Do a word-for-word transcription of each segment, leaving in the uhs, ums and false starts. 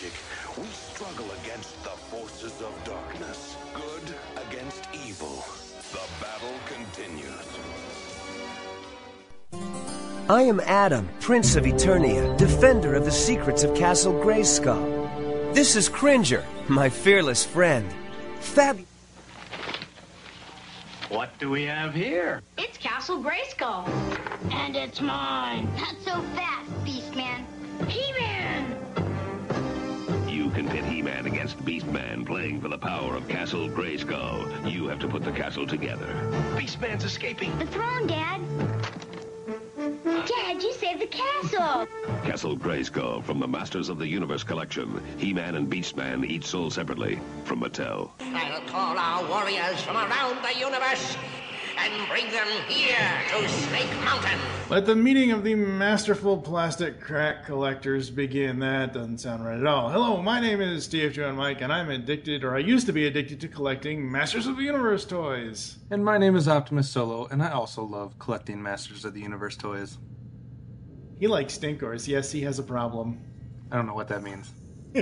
magic, we struggle against the forces of darkness. Good against evil. The battle continues. I am Adam, Prince of Eternia, defender of the secrets of Castle Grayskull. This is Cringer, my fearless friend. Fab... What do we have here? It's Castle Grayskull. And it's mine. Not so fast, Beastman. He-Man! You can pit He-Man against Beastman playing for the power of Castle Grayskull. You have to put the castle together. Beastman's escaping. The throne, Dad. Dad, you saved the castle. Castle Grayskull from the Masters of the Universe collection. He-Man and Beastman each sold separately from Mattel. I'll call our warriors from around the universe and bring them here to Snake Mountain. Let the meeting of the masterful plastic crack collectors begin. That doesn't sound right at all. Hello, my name is T F John Mike, and I'm addicted, or I used to be addicted to collecting Masters of the Universe toys. And my name is Optimus Solo, and I also love collecting Masters of the Universe toys. He likes stinkers. Yes, he has a problem. I don't know what that means.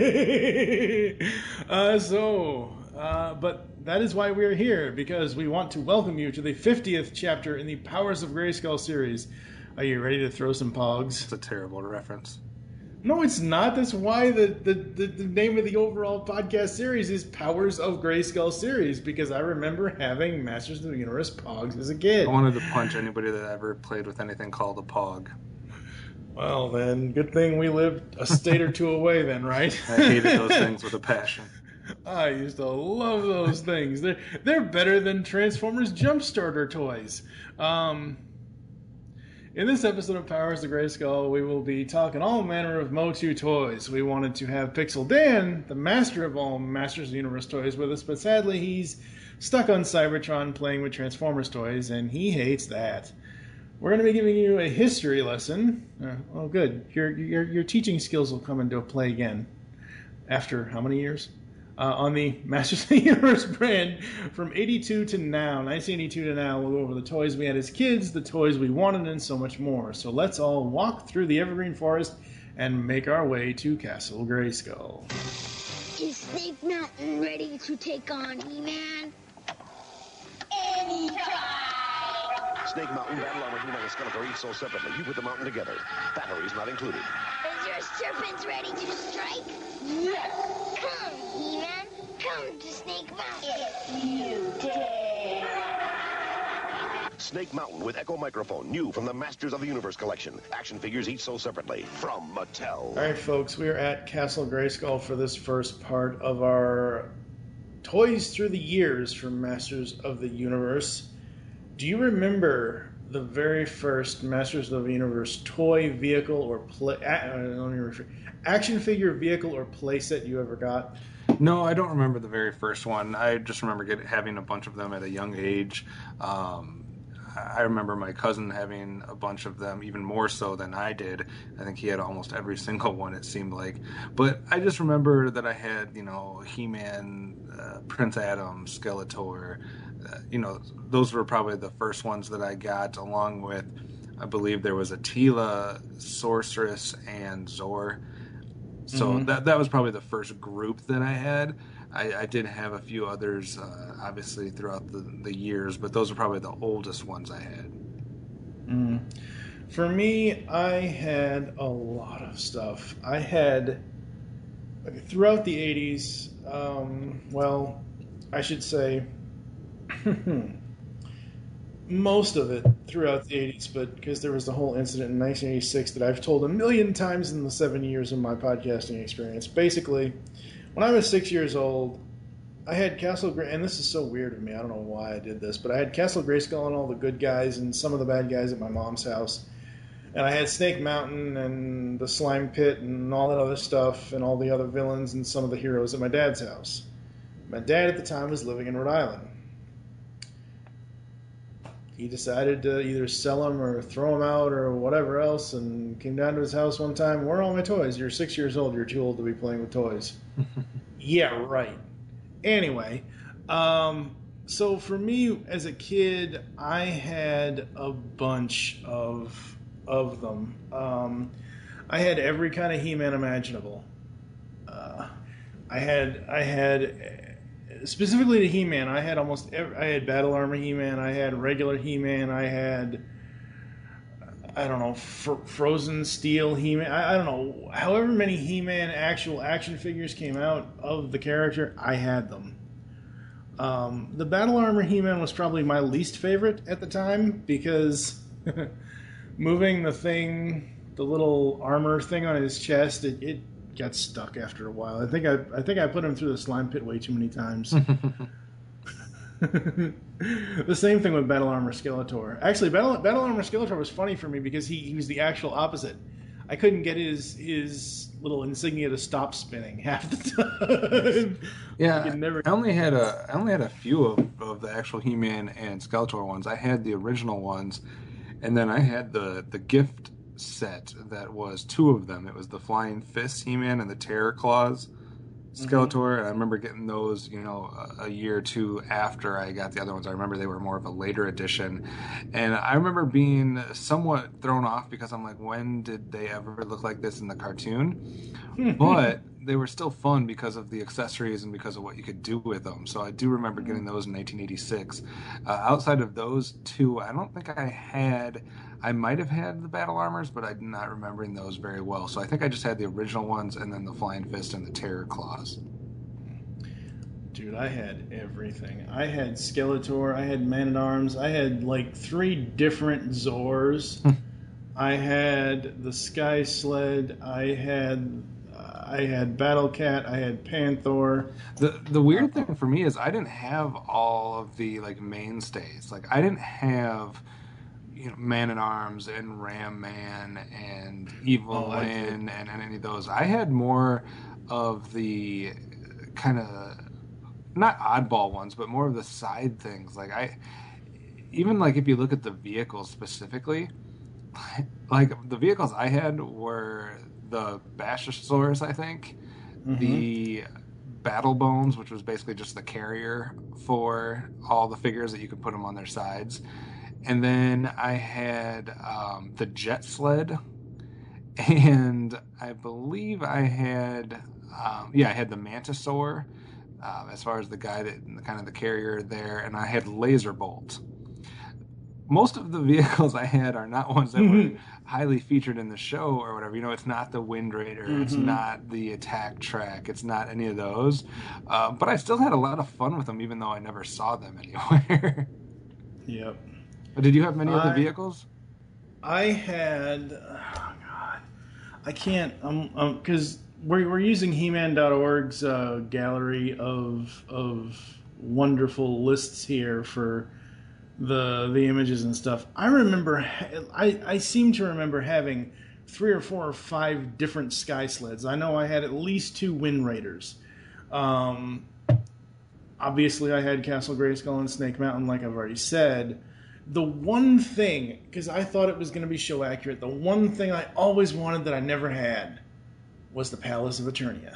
uh, so, uh, but that is why we're here, because we want to welcome you to the fiftieth chapter in the Powers of Grayskull series. Are you ready to throw some pogs? It's a terrible reference. No, it's not. That's why the, the, the, the name of the overall podcast series is Powers of Grayskull series, because I remember having Masters of the Universe pogs as a kid. I wanted to punch anybody that ever played with anything called a pog. Well, then, good thing we lived a state or two away then, right? I hated those things with a passion. I used to love those things. They're, they're better than Transformers Jump Starter toys. Um, in this episode of Powers of Grayskull, we will be talking all manner of Motu toys. We wanted to have Pixel Dan, the master of all Masters of the Universe toys, with us, but sadly he's stuck on Cybertron playing with Transformers toys, and he hates that. We're going to be giving you a history lesson. Uh, oh, good. Your, your your teaching skills will come into play again. After how many years? Uh, on the Masters of the Universe brand from eighty-two to now. nineteen eighty-two to now. We'll go over the toys we had as kids, the toys we wanted, and so much more. So let's all walk through the Evergreen Forest and make our way to Castle Grayskull. Is Snake Mountain ready to take on He-Man? Anytime! Snake Mountain, Battle Armor, He-Man, and Skeletor each sold separately. You put the mountain together. Batteries not included. Is your serpent ready to strike? Yes! Come, He-Man. Come to Snake Mountain. If you dare! Snake Mountain with Echo Microphone, new from the Masters of the Universe collection. Action figures each sold separately from Mattel. All right, folks, we are at Castle Grayskull for this first part of our Toys Through the Years from Masters of the Universe. Do you remember the very first Masters of the Universe toy, vehicle, or play, uh, let me refer, action figure, vehicle, or playset you ever got? No, I don't remember the very first one. I just remember get, having a bunch of them at a young age. Um, I remember my cousin having a bunch of them, even more so than I did. I think he had almost every single one, it seemed like. But I just remember that I had, you know, He-Man, uh, Prince Adam, Skeletor. Uh, you know, those were probably the first ones that I got, along with, I believe there was Attila, Sorceress, and Zor. So mm-hmm. that that was probably the first group that I had. I, I did have a few others, uh, obviously, throughout the, the years, but those are probably the oldest ones I had. Mm. For me, I had a lot of stuff. I had, throughout the eighties, um, well, I should say, most of it throughout the eighties, but because there was the whole incident in nineteen eighty-six that I've told a million times in the seven years of my podcasting experience. Basically, when I was six years old, I had Castle Gray, and this is so weird of me, I don't know why I did this, but I had Castle Grayskull and all the good guys and some of the bad guys at my mom's house. And I had Snake Mountain and the Slime Pit and all that other stuff and all the other villains and some of the heroes at my dad's house. My dad at the time was living in Rhode Island. He decided to either sell them or throw them out or whatever else, and came down to his house one time. Where are all my toys? You're six years old. You're too old to be playing with toys. Yeah, right. Anyway, um, so for me as a kid, I had a bunch of of them. Um, I had every kind of He-Man imaginable. Uh, I had I had specifically to He-Man. I had almost every, I had Battle Armor He-Man. I had regular He-Man. I had I don't know fr- Frozen Steel He-Man. I, I don't know. However many He-Man actual action figures came out of the character, I had them. Um, the Battle Armor He-Man was probably my least favorite at the time because moving the thing, the little armor thing on his chest, it, it got stuck after a while. I think I, I think I put him through the slime pit way too many times. The same thing with Battle Armor Skeletor. Actually, Battle, Battle Armor Skeletor was funny for me because he, he was the actual opposite. I couldn't get his his little insignia to stop spinning half the time. Yeah, I, never... I only had a I only had a few of, of the actual He-Man and Skeletor ones. I had the original ones, and then I had the the gift set that was two of them. It was the Flying Fist He-Man and the Terror Claws Skeletor. Mm-hmm. And I remember getting those, you know, a, a year or two after I got the other ones. I remember they were more of a later edition, and I remember being somewhat thrown off because I'm like, when did they ever look like this in the cartoon? But they were still fun because of the accessories and because of what you could do with them. So I do remember getting those in nineteen eighty-six. Uh, outside of those two, I don't think I had... I might have had the Battle Armors, but I'm not remembering those very well. So I think I just had the original ones and then the Flying Fist and the Terror Claws. Dude, I had everything. I had Skeletor, I had Man-at-Arms, I had like three different Zors. I had the Sky Sled, I had I had Battle Cat, I had Panther. The the weird thing for me is I didn't have all of the like mainstays. Like I didn't have, you know, Man-at-Arms and Ram Man and Evil Oh, Lyn and, and any of those. I had more of the kind of not oddball ones, but more of the side things. Like I, even like if you look at the vehicles specifically, like the vehicles I had were the Bashosaurus, I think, mm-hmm. the Battle Bones, which was basically just the carrier for all the figures that you could put them on their sides. And then I had um, the Jet Sled, and I believe I had, um, yeah, I had the Mantisaur, uh, as far as the guy that, kind of the carrier there, and I had Laser Bolt. Most of the vehicles I had are not ones that were highly featured in the show or whatever. You know, it's not the Wind Raider, mm-hmm. it's not the Attack Track, it's not any of those. Uh, but I still had a lot of fun with them, even though I never saw them anywhere. Yep. Did you have many I, other vehicles? I had, oh God, I can't, um, um, because we're we're using He Man dot org's uh, gallery of of wonderful lists here for the the images and stuff. I remember, I I seem to remember having three or four or five different Sky Sleds. I know I had at least two Wind Raiders. Um, obviously, I had Castle Grayskull and Snake Mountain, like I've already said. The one thing, because I thought it was going to be show accurate, the one thing I always wanted that I never had was the Palace of Eternia.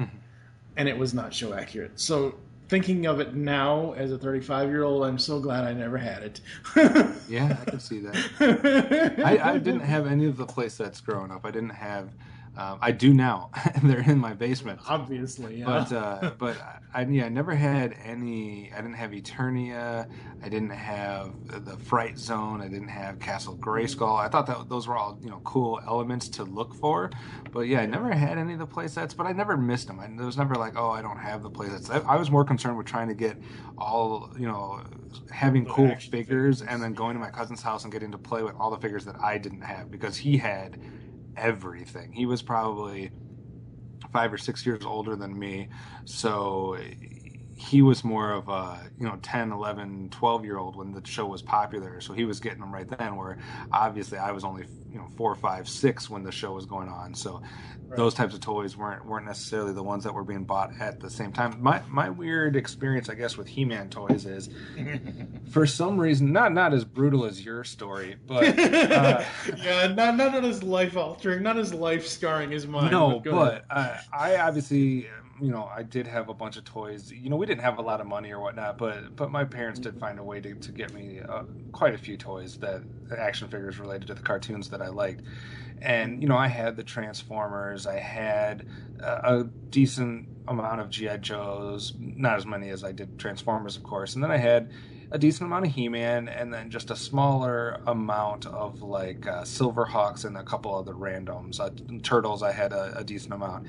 And it was not show accurate. So thinking of it now as a thirty-five-year-old, I'm so glad I never had it. Yeah, I can see that. I, I didn't have any of the play sets growing up. I didn't have... Um, I do now. They're in my basement. Obviously, yeah. But uh, but I, yeah, I never had any. I didn't have Eternia. I didn't have the Fright Zone. I didn't have Castle Grayskull. I thought that those were all, you know, cool elements to look for. But yeah, I never had any of the playsets. But I never missed them. I, there was never like, oh, I don't have the playsets. I, I was more concerned with trying to get all, you know, having the cool figures, figures and then going to my cousin's house and getting to play with all the figures that I didn't have because he had everything. He was probably five or six years older than me, so he was more of a, you know, ten, eleven, twelve year old when the show was popular, so he was getting them right then, where obviously I was only, you know, four, five, six when the show was going on. So right. Those types of toys weren't weren't necessarily the ones that were being bought at the same time. My my weird experience, I guess, with He-Man toys is, for some reason, not not as brutal as your story, but uh, yeah, not not as life altering, not as life scarring as mine. No, but, but uh, I obviously, you know, I did have a bunch of toys. You know, we didn't have a lot of money or whatnot, but but my parents did find a way to, to get me uh, quite a few toys, that action figures related to the cartoons that I liked. And, you know, I had the Transformers. I had a, a decent amount of G I. Joes, not as many as I did Transformers, of course. And then I had a decent amount of He-Man, and then just a smaller amount of, like, uh, Silverhawks and a couple other randoms. Uh, Turtles, I had a, a decent amount.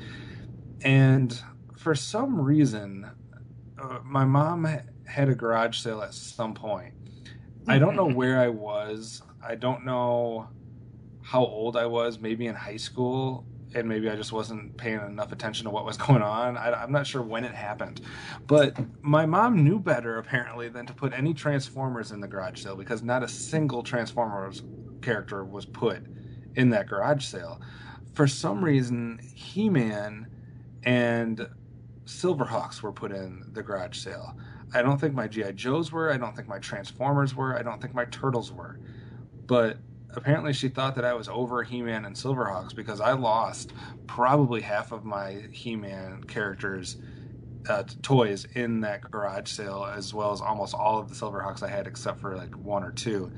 And for some reason, uh, my mom had a garage sale at some point. I don't know where I was. I don't know how old I was, maybe in high school, and maybe I just wasn't paying enough attention to what was going on. I, I'm not sure when it happened. But my mom knew better, apparently, than to put any Transformers in the garage sale, because not a single Transformers character was put in that garage sale. For some reason, He-Man and Silverhawks were put in the garage sale. I don't think my G I. Joes were. I don't think my Transformers were. I don't think my Turtles were. But apparently she thought that I was over He-Man and Silverhawks, because I lost probably half of my He-Man characters uh, toys in that garage sale, as well as almost all of the Silverhawks I had, except for like one or two.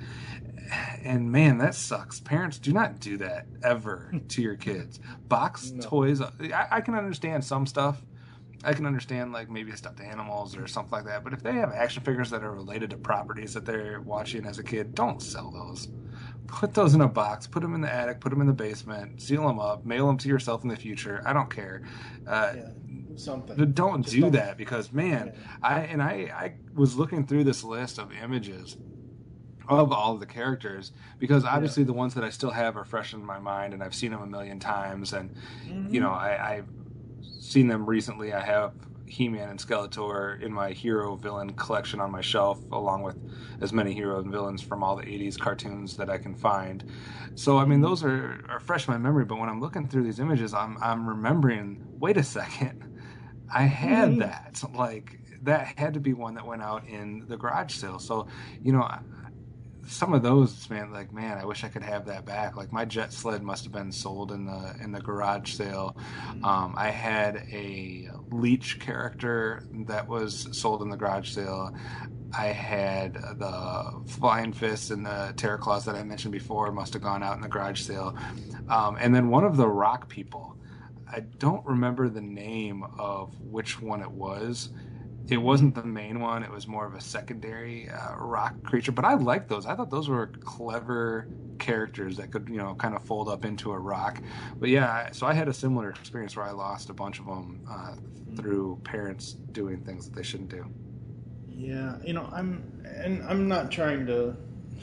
And man, that sucks. Parents, do not do that ever to your kids. Box no. toys. I, I can understand some stuff. I can understand, like, maybe stuffed animals or something like that. But if they have action figures that are related to properties that they're watching as a kid, don't sell those. Put those in a box, put them in the attic, put them in the basement, seal them up, mail them to yourself in the future. I don't care. Uh, yeah, something. But don't Just do don't. that, because, man, yeah. I and I, I was looking through this list of images of all of the characters, because obviously yeah. the ones that I still have are fresh in my mind, and I've seen them a million times, and, mm-hmm. you know, I, I've seen them recently. I have He-Man and Skeletor in my hero villain collection on my shelf, along with as many hero and villains from all the eighties cartoons that I can find. So, I mean, those are, are fresh in my memory, but when I'm looking through these images, I'm I'm remembering, wait a second, I had mm-hmm. that. Like, that had to be one that went out in the garage sale. So, you know, some of those, man, like, man, I wish I could have that back. Like, my jet sled must have been sold in the in the garage sale. Um, I had a Leech character that was sold in the garage sale. I had the Flying Fists and the Terror Claws that I mentioned before must have gone out in the garage sale. Um, and then one of the rock people. I don't remember the name of which one it was. It wasn't the main one. It was more of a secondary uh, rock creature. But I liked those. I thought those were clever characters that could, you know, kind of fold up into a rock. But yeah, so I had a similar experience where I lost a bunch of them uh, through parents doing things that they shouldn't do. Yeah, you know, I'm and I'm not trying to.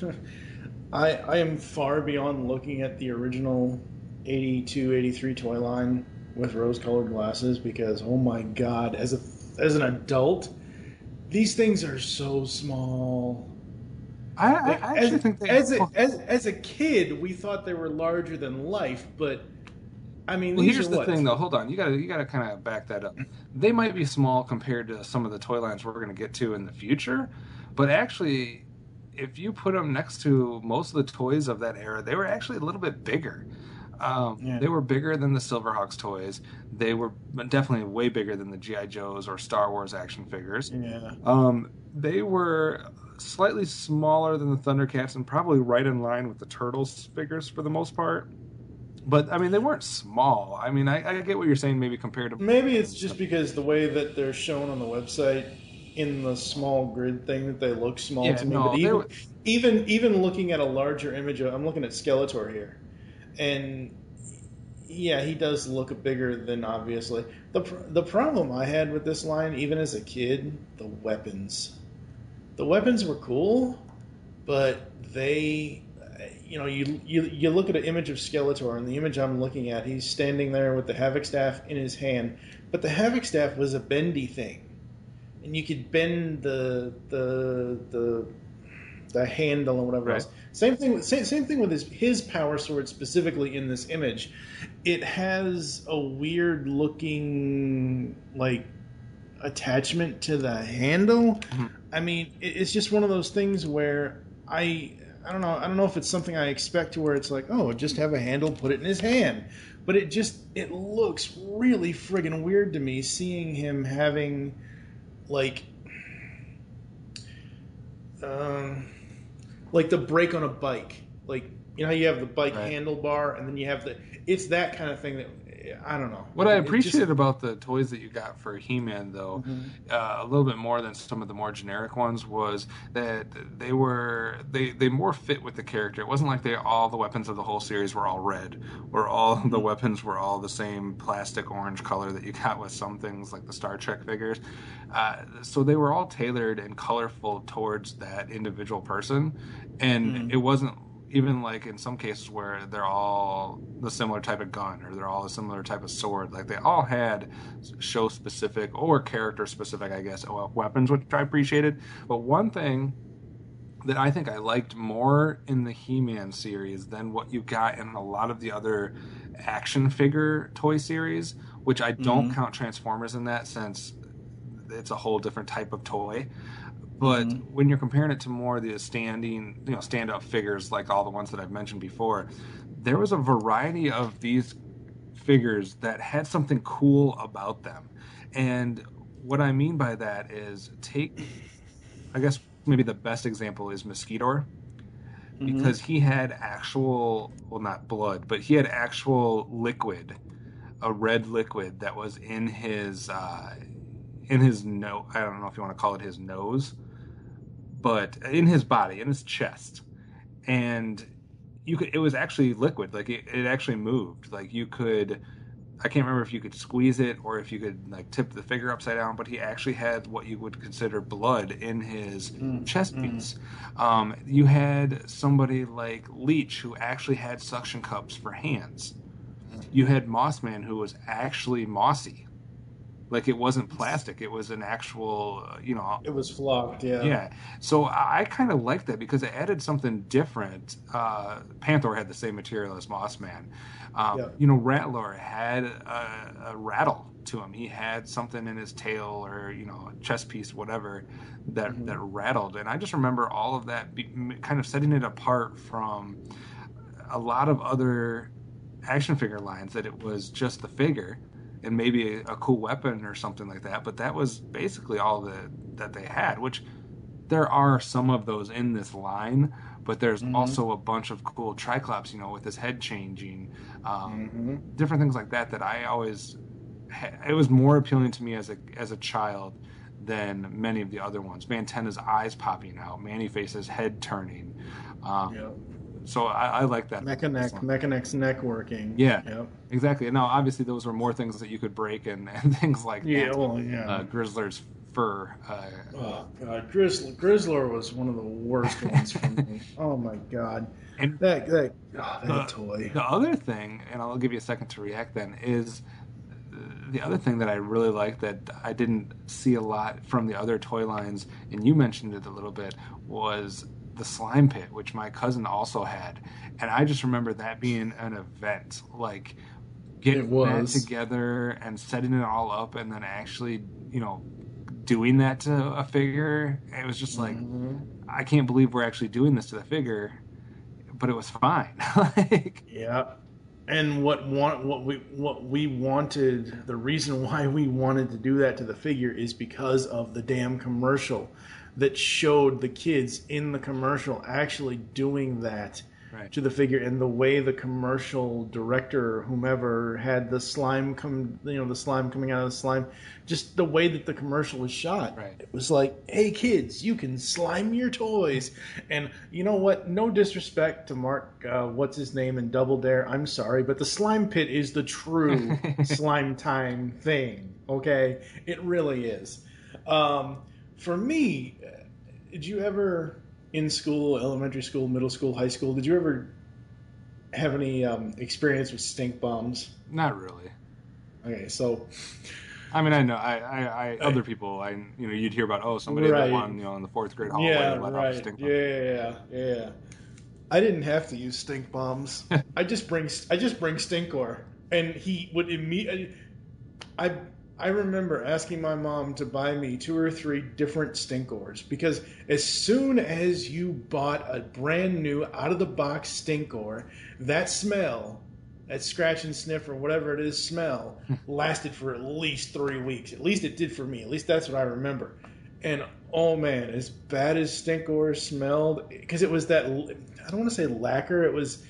I I am far beyond looking at the original eighty-two, eighty-three toy line with rose-colored glasses, because oh my god, as a as an adult, these things are so small. I, I like, actually as, think they as a, as as a kid, we thought they were larger than life, but I mean, well, these here's are the what? thing, though. Hold on, you gotta you gotta kind of back that up. They might be small compared to some of the toy lines we're going to get to in the future, but actually, if you put them next to most of the toys of that era, they were actually a little bit bigger. Um, yeah. They were bigger than the Silverhawks toys. They were definitely way bigger than the G I. Joes or Star Wars action figures. Yeah. Um, they were slightly smaller than the Thundercats and probably right in line with the Turtles figures for the most part. But, I mean, they weren't small. I mean, I, I get what you're saying, maybe compared to... Maybe it's just because the way that they're shown on the website in the small grid thing, that they look small yeah, to me. No, but even, were... even, even looking at a larger image, of, I'm looking at Skeletor here. And yeah, he does look bigger than obviously. The the problem I had with this line, even as a kid, the weapons. The weapons were cool, but they, you know, you you you look at an image of Skeletor, and the image I'm looking at, he's standing there with the Havoc Staff in his hand, but the Havoc Staff was a bendy thing, and you could bend the the the the handle and whatever right. else. Same thing. With, same, same thing with his his power sword specifically in this image. It has a weird looking like attachment to the handle. Mm-hmm. I mean, it, it's just one of those things where I I don't know. I don't know if it's something I expect to where it's like, oh, just have a handle, put it in his hand. But it just it looks really friggin' weird to me seeing him having like. Um, like the brake on a bike, like you know how you have the bike Right. handlebar, and then you have the. It's that kind of thing that I don't know. What I It appreciated just- about the toys that you got for He-Man, though, uh, a little bit more than some of the more generic ones, was that they were they they more fit with the character. It wasn't like they all the weapons of the whole series were all red, or all the weapons were all the same plastic orange color that you got with some things like the Star Trek figures. Uh, so they were all tailored and colorful towards that individual person, and it wasn't. Even like in some cases where they're all the similar type of gun or they're all a similar type of sword, like they all had show specific or character specific, I guess, weapons, which I appreciated. But one thing that I think I liked more in the He-Man series than what you got in a lot of the other action figure toy series, which I don't Mhm. count Transformers in that since it's a whole different type of toy. But Mhm. when you're comparing it to more of the standing, you know, stand-up figures like all the ones that I've mentioned before, there was a variety of these figures that had something cool about them. And what I mean by that is take, I guess maybe the best example is Mosquitor, because he had actual, well, not blood, but he had actual liquid, a red liquid that was in his, uh, in his nose. I don't know if you want to call it his nose, but in his body, in his chest, and you could. It was actually liquid, like it, it actually moved. Like you could. I can't remember if you could squeeze it or if you could like tip the figure upside down, but he actually had what you would consider blood in his Mm, chest mm. piece. Um, you had somebody like Leech who actually had suction cups for hands. You had Mossman who was actually mossy. Like it wasn't plastic; it was an actual, uh, you know. It was flocked, yeah. Yeah. So I, I kind of liked that because it added something different. Uh, Panther had the same material as Mossman. Um, Yeah. You know, Rattler had a, a rattle to him. He had something in his tail or you know, a chest piece, whatever, that Mhm. that rattled. And I just remember all of that, be, kind of setting it apart from a lot of other action figure lines. That it was just the figure. And maybe a, a cool weapon or something like that, but that was basically all that that they had. Which there are some of those in this line, but there's Mhm. also a bunch of cool Triclops, you know, with his head changing, um, Mhm. different things like that. That I always, ha- it was more appealing to me as a as a child than many of the other ones. Mantenna's eyes popping out, Manny-Face's head turning. Um, Yeah. So I, I like that. Mecha neck, Mecha neck's neck working. Yeah, Yep. exactly. And now, obviously, those were more things that you could break and, and things like Yeah, that. well, yeah. Uh, Grizzler's fur. Uh, Oh god, Grizzler, Grizzler was one of the worst ones for me. Oh my god, and that that oh, that the, toy. the other thing, and I'll give you a second to react then, is the other thing that I really like that I didn't see a lot from the other toy lines, and you mentioned it a little bit, was the slime pit, which my cousin also had. And I just remember that being an event, like getting It was. that together and setting it all up and then actually, you know, doing that to a figure. It was just like, Mhm. I can't believe we're actually doing this to the figure, but it was fine. Like, Yeah. And what want what we what we wanted, the reason why we wanted to do that to the figure is because of the damn commercial that showed the kids in the commercial actually doing that right. to the figure, and the way the commercial director or whomever had the slime come, you know, the slime coming out of the slime, just the way that the commercial was shot. Right. It was like, hey kids, you can slime your toys. And you know what? No disrespect to Mark, uh, what's his name in Double Dare. I'm sorry, but the slime pit is the true slime time thing. Okay, it really is. Um, for me, did you ever, in school, elementary school, middle school, high school, did you ever have any um, experience with stink bombs? Not really. Okay, so I mean, I know, I, I, I other people, I, you know, you'd hear about, oh, somebody Right. that won, you know, in the fourth grade hallway yeah, let off a right, stink bomb. yeah, yeah. I didn't have to use stink bombs. I just bring, I just bring Stinkor, and he would immediately. I I remember asking my mom to buy me two or three different Stinkors, because as soon as you bought a brand new out of the box Stinkor, that smell, that scratch and sniff or whatever it is smell, lasted for at least three weeks. At least it did for me. At least that's what I remember. And oh man, as bad as Stinkor smelled, because it was that, I don't want to say lacquer, it was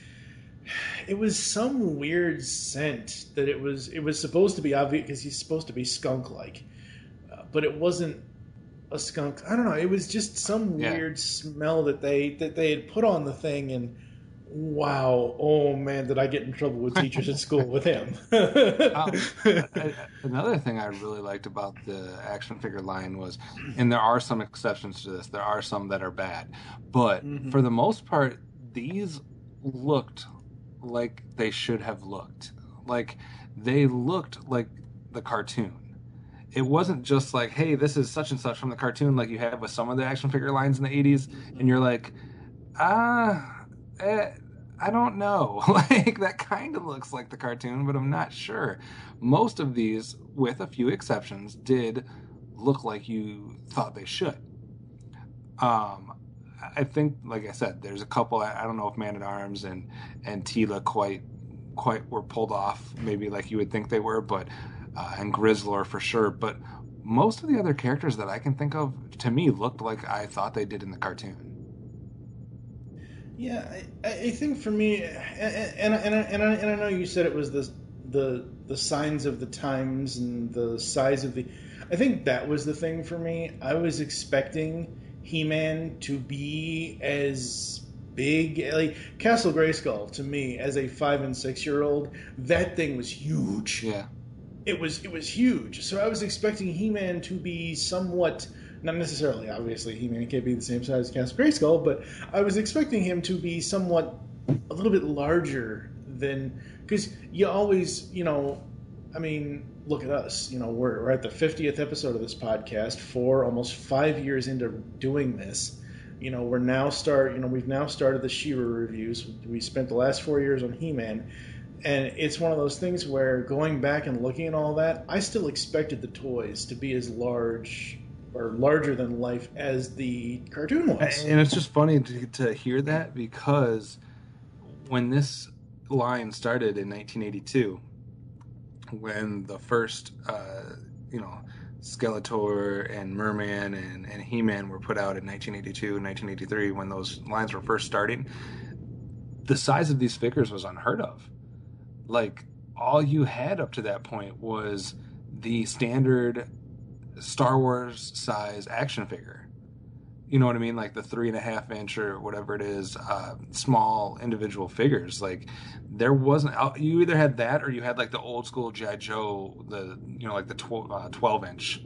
it was some weird scent that it was it was supposed to be obvious because he's supposed to be skunk-like, uh, but it wasn't a skunk. I don't know. It was just some Yeah. weird smell that they that they had put on the thing, and wow, oh man, did I get in trouble with teachers at school with him? Um, I- another thing I really liked about the action figure line was, and there are some exceptions to this, there are some that are bad, but Mhm. for the most part, these looked like they should have looked. Like, they looked like the cartoon. It wasn't just like, hey, this is such and such from the cartoon, like you have with some of the action figure lines in the eighties, and you're like, ah, eh, I don't know. Like, that kind of looks like the cartoon, but I'm not sure. Most of these, with a few exceptions, did look like you thought they should. Um, I think, like I said, there's a couple. I I don't know if Man at Arms and and Tila quite quite were pulled off, maybe like you would think they were, but uh, and Grizzlor for sure. But most of the other characters that I can think of, to me, looked like I thought they did in the cartoon. Yeah, I, I think for me, and and and I, and I, and I know you said it was the the the signs of the times and the size of the. I think that was the thing for me. I was expecting He-Man to be as big, like Castle Grayskull. To me, as a five and six year old, that thing was huge. Yeah. It was it was huge. So I was expecting He-Man to be somewhat. Not necessarily, obviously, He-Man can't be the same size as Castle Grayskull, but I was expecting him to be somewhat, a little bit larger than, because you always, you know, I mean, look at us, you know, we're, we're at the fiftieth episode of this podcast, four, almost five years into doing this. You know, we're now start, you know, we've now started the She-Ra reviews. We spent the last four years on He-Man, and it's one of those things where going back and looking at all that, I still expected the toys to be as large or larger than life as the cartoon was. And it's just funny to, to hear that, because when this line started in nineteen eighty-two, when the first, uh, you know, Skeletor and Merman and, and He-Man were put out in nineteen eighty-two and nineteen eighty-three, when those lines were first starting, the size of these figures was unheard of. Like, all you had up to that point was the standard Star Wars size action figure. You know what I mean? Like the three and a half inch or whatever it is, uh, small individual figures. Like, there wasn't, you either had that or you had like the old school G I. Joe, the, you know, like the twelve, uh, twelve inch,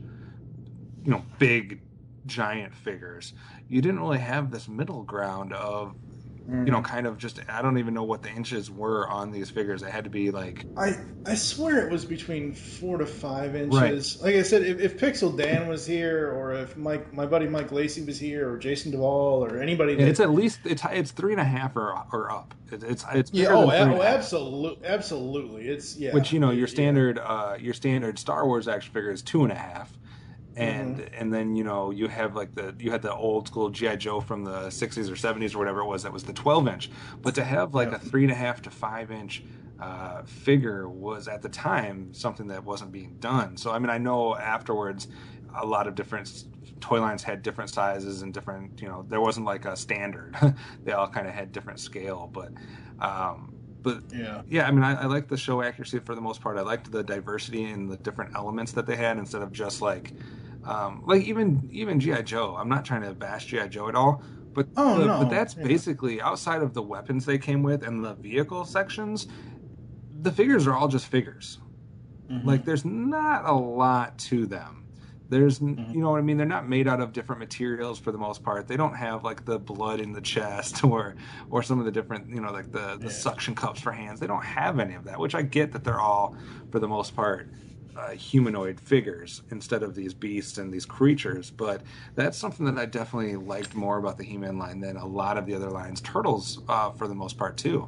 you know, big giant figures. You didn't really have this middle ground of, you know, kind of just, I don't even know what the inches were on these figures. It had to be like, I, I swear it was between four to five inches. Right. Like I said, if, if Pixel Dan was here, or if Mike, my buddy Mike Lacey was here, or Jason Duvall, or anybody, that, it's at least it's it's three and a half or or up. It, it's it's yeah, oh, oh absolutely, absolutely. It's yeah. Which, you know, your standard yeah. uh, your standard Star Wars action figure is two and a half. And mm-hmm. and then, you know, you have like the you had the old school G I. Joe from the sixties or seventies or whatever it was, that was the twelve inch. But to have like yeah. a three and a half to five inch uh, figure was at the time something that wasn't being done. So I mean, I know afterwards a lot of different toy lines had different sizes and different, you know, there wasn't like a standard. They all kind of had different scale, but. Um, But yeah, yeah, I mean, I, I liked the show accuracy for the most part. I liked the diversity and the different elements that they had, instead of just like, um, like even even G I. Joe. I'm not trying to bash G I. Joe at all, but oh, the, no. but that's yeah. basically, outside of the weapons they came with and the vehicle sections, the figures are all just figures. Mm-hmm. Like, there's not a lot to them. There's, mm-hmm. you know what I mean? They're not made out of different materials for the most part. They don't have like the blood in the chest or or some of the different, you know, like the, the yeah. suction cups for hands. They don't have any of that, which I get that they're all, for the most part, uh, humanoid figures instead of these beasts and these creatures. But that's something that I definitely liked more about the He-Man line than a lot of the other lines. Turtles, uh, for the most part, too.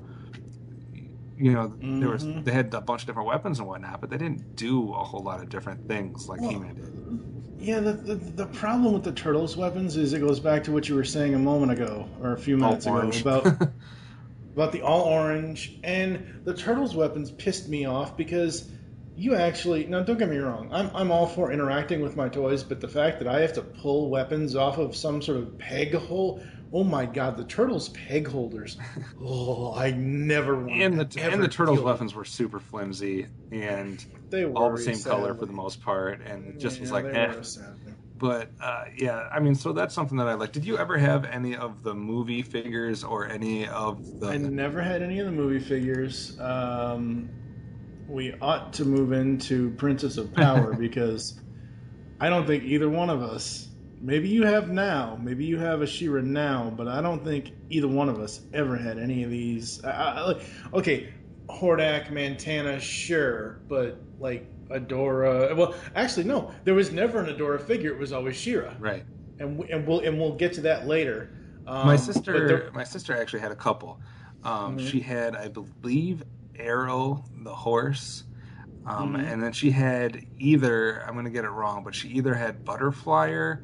You know, mm-hmm. there was they had a bunch of different weapons and whatnot, but they didn't do a whole lot of different things like well, He-Man did. Yeah, the, the the problem with the Turtles' weapons is it goes back to what you were saying a moment ago, or a few minutes all ago, about about the all orange. And the Turtles' weapons pissed me off because you actually, now don't get me wrong, I'm I'm all for interacting with my toys, but the fact that I have to pull weapons off of some sort of peg hole, Oh my god, the turtles' peg holders. Oh, I never wanted And to the ever and the turtles' feel- weapons were super flimsy and They were all the same color sadly. for the most part, and it just was Yeah, like, they eh. were sad. But uh, yeah, I mean, so that's something that I like. Did you ever have any of the movie figures or any of the? I never had any of the movie figures. Um, we ought to move into Princess of Power because I don't think either one of us. Maybe you have now. Maybe you have a She-Ra now, but I don't think either one of us ever had any of these. I, I, okay, Hordak, Montana, sure, but like Adora. Well, actually, no. There was never an Adora figure. It was always She-Ra. Right. And we, and we'll and we'll get to that later. Um, my but sister, there- my sister actually had a couple. Um, Mhm. She had, I believe, Arrow the horse, um, Mhm. and then she had either. I'm going to get it wrong, but she either had Butterflyer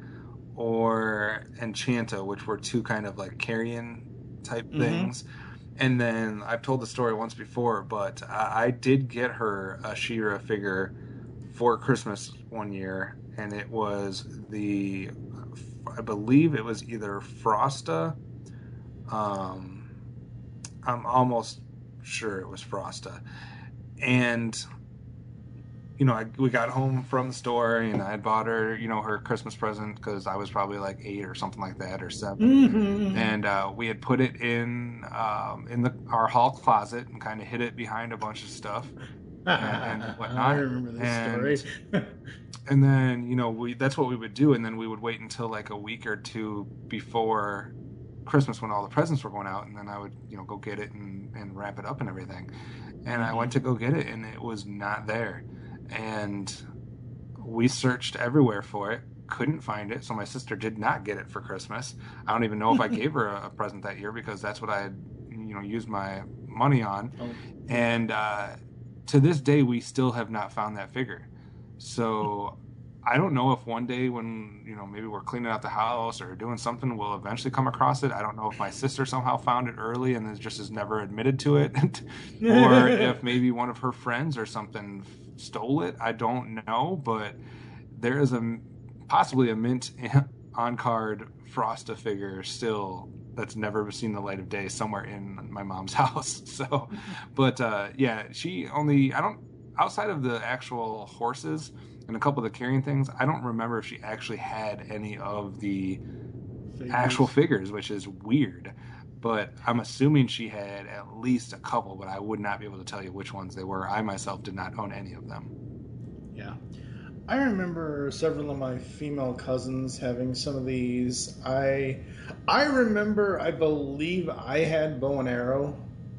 or Enchanta, which were two kind of like carrion type Mhm. things. And then I've told the story once before, but I, I did get her a She-Ra figure for Christmas one year, and it was the, I believe it was either Frosta. Um, I'm almost sure it was Frosta, and you know, I, we got home from the store, and I had bought her, you know, her Christmas present because I was probably like eight or something like that, or seven, Mhm. and uh, we had put it in um, in the our hall closet and kind of hid it behind a bunch of stuff and, and whatnot. I remember this and, story. and then, you know, we that's what we would do, and then we would wait until like a week or two before Christmas when all the presents were going out, and then I would, you know, go get it and, and wrap it up and everything. And I went to go get it, and it was not there. And we searched everywhere for it, couldn't find it. So my sister did not get it for Christmas. I don't even know if I gave her a, a present that year because that's what I had, you know, used my money on. Oh. And uh, to this day, we still have not found that figure. So I don't know if one day when, you know, maybe we're cleaning out the house or doing something, we'll eventually come across it. I don't know if my sister somehow found it early and just has never admitted to it. Or if maybe one of her friends or something stole it. I don't know, but there is a possibly a mint on card Frosta figure still that's never seen the light of day somewhere in my mom's house. So, but uh, yeah, she only, I don't, outside of the actual horses and a couple of the carrying things, I don't remember if she actually had any of the Figures. actual figures, which is weird. But I'm assuming she had at least a couple, but I would not be able to tell you which ones they were. I myself did not own any of them. Yeah. I remember several of my female cousins having some of these. I I remember, I believe I had bow and arrow,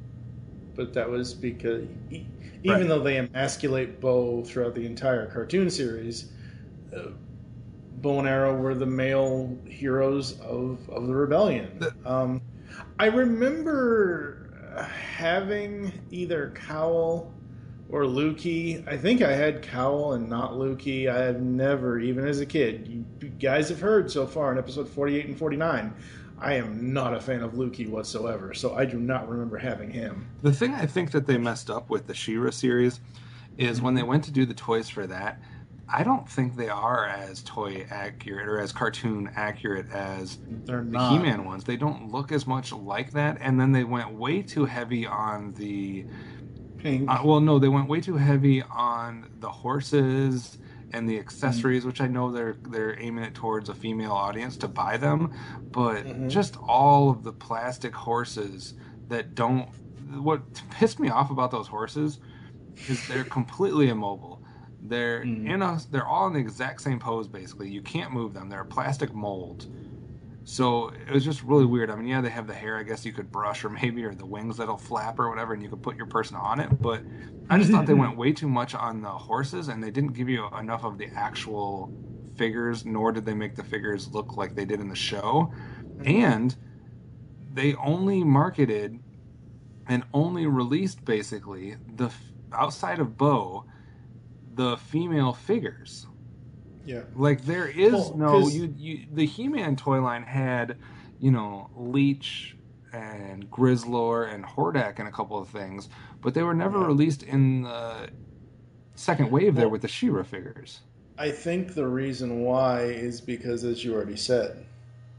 but that was because e- even Right. though they emasculate Bo throughout the entire cartoon series, uh, bow and arrow were the male heroes of, of the rebellion. The- um, I remember having either Cowl or Lukey. I think I had Cowl and not Lukey. I have never, even as a kid, you guys have heard so far in episode forty-eight and forty-nine, I am not a fan of Lukey whatsoever, so I do not remember having him. The thing I think that they messed up with the She-Ra series is when they went to do the toys for that, I don't think they are as toy accurate or as cartoon accurate as They're the not. He-Man ones. They don't look as much like that, and then they went way too heavy on the... Pink. Uh, well, no, they went way too heavy on the horses and the accessories, Mm-hmm. which I know they're they're aiming it towards a female audience to buy them, but Mhm. just all of the plastic horses that don't. What pissed me off about those horses is they're completely immobile. They're Mm. in a. They're all in the exact same pose. Basically, you can't move them. They're a plastic mold. So it was just really weird. I mean, yeah, they have the hair. I guess you could brush, or maybe, or the wings that'll flap or whatever, and you could put your person on it. But I just thought they went way too much on the horses, and they didn't give you enough of the actual figures. Nor did they make the figures look like they did in the show. And they only marketed and only released basically the outside of Bo, the female figures. Yeah. Like there is Well, no 'cause- you, you the He-Man toy line had, you know, Leech and Grizzlor and Hordak and a couple of things, but they were never Yeah. released in the second wave there Well- with the She-Ra figures. I think the reason why is because, as you already said,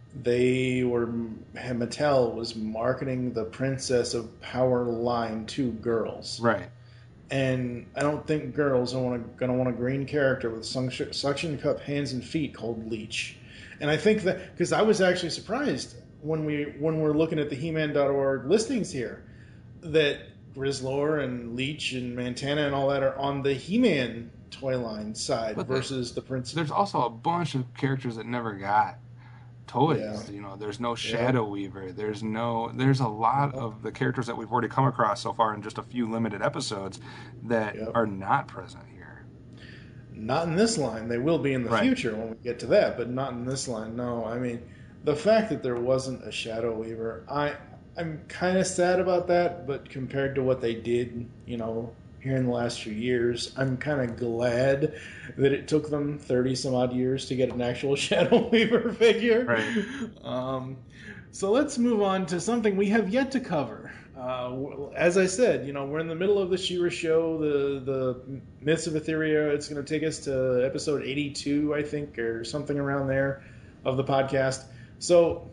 they were Mattel was marketing the Princess of Power line to girls, Right. and I don't think girls are want to, gonna want a green character with suction, suction cup hands and feet called Leech. And I think that because I was actually surprised when we when we're looking at the He Man dot org listings here that Grizzlor and Leech and Montana and all that are on the He-Man toy line side But versus the Prince. There's also a bunch of characters that never got toys. Yeah. You know, there's no Shadow Weaver. There's no. There's a lot of the characters that we've already come across so far in just a few limited episodes that Yep. are not present here. Not in this line. They will be in the Right. future when we get to that, but not in this line. No, I mean, the fact that there wasn't a Shadow Weaver, I, I'm kind of sad about that, but compared to what they did, you know, here in the last few years, I'm kind of glad that it took them thirty some odd years to get an actual Shadow Weaver figure. Right. Um, so let's move on to something we have yet to cover. Uh, as I said, you know, we're in the middle of the She-Ra show, the the Myths of Etheria. It's going to take us to episode eighty-two, I think, or something around there of the podcast. So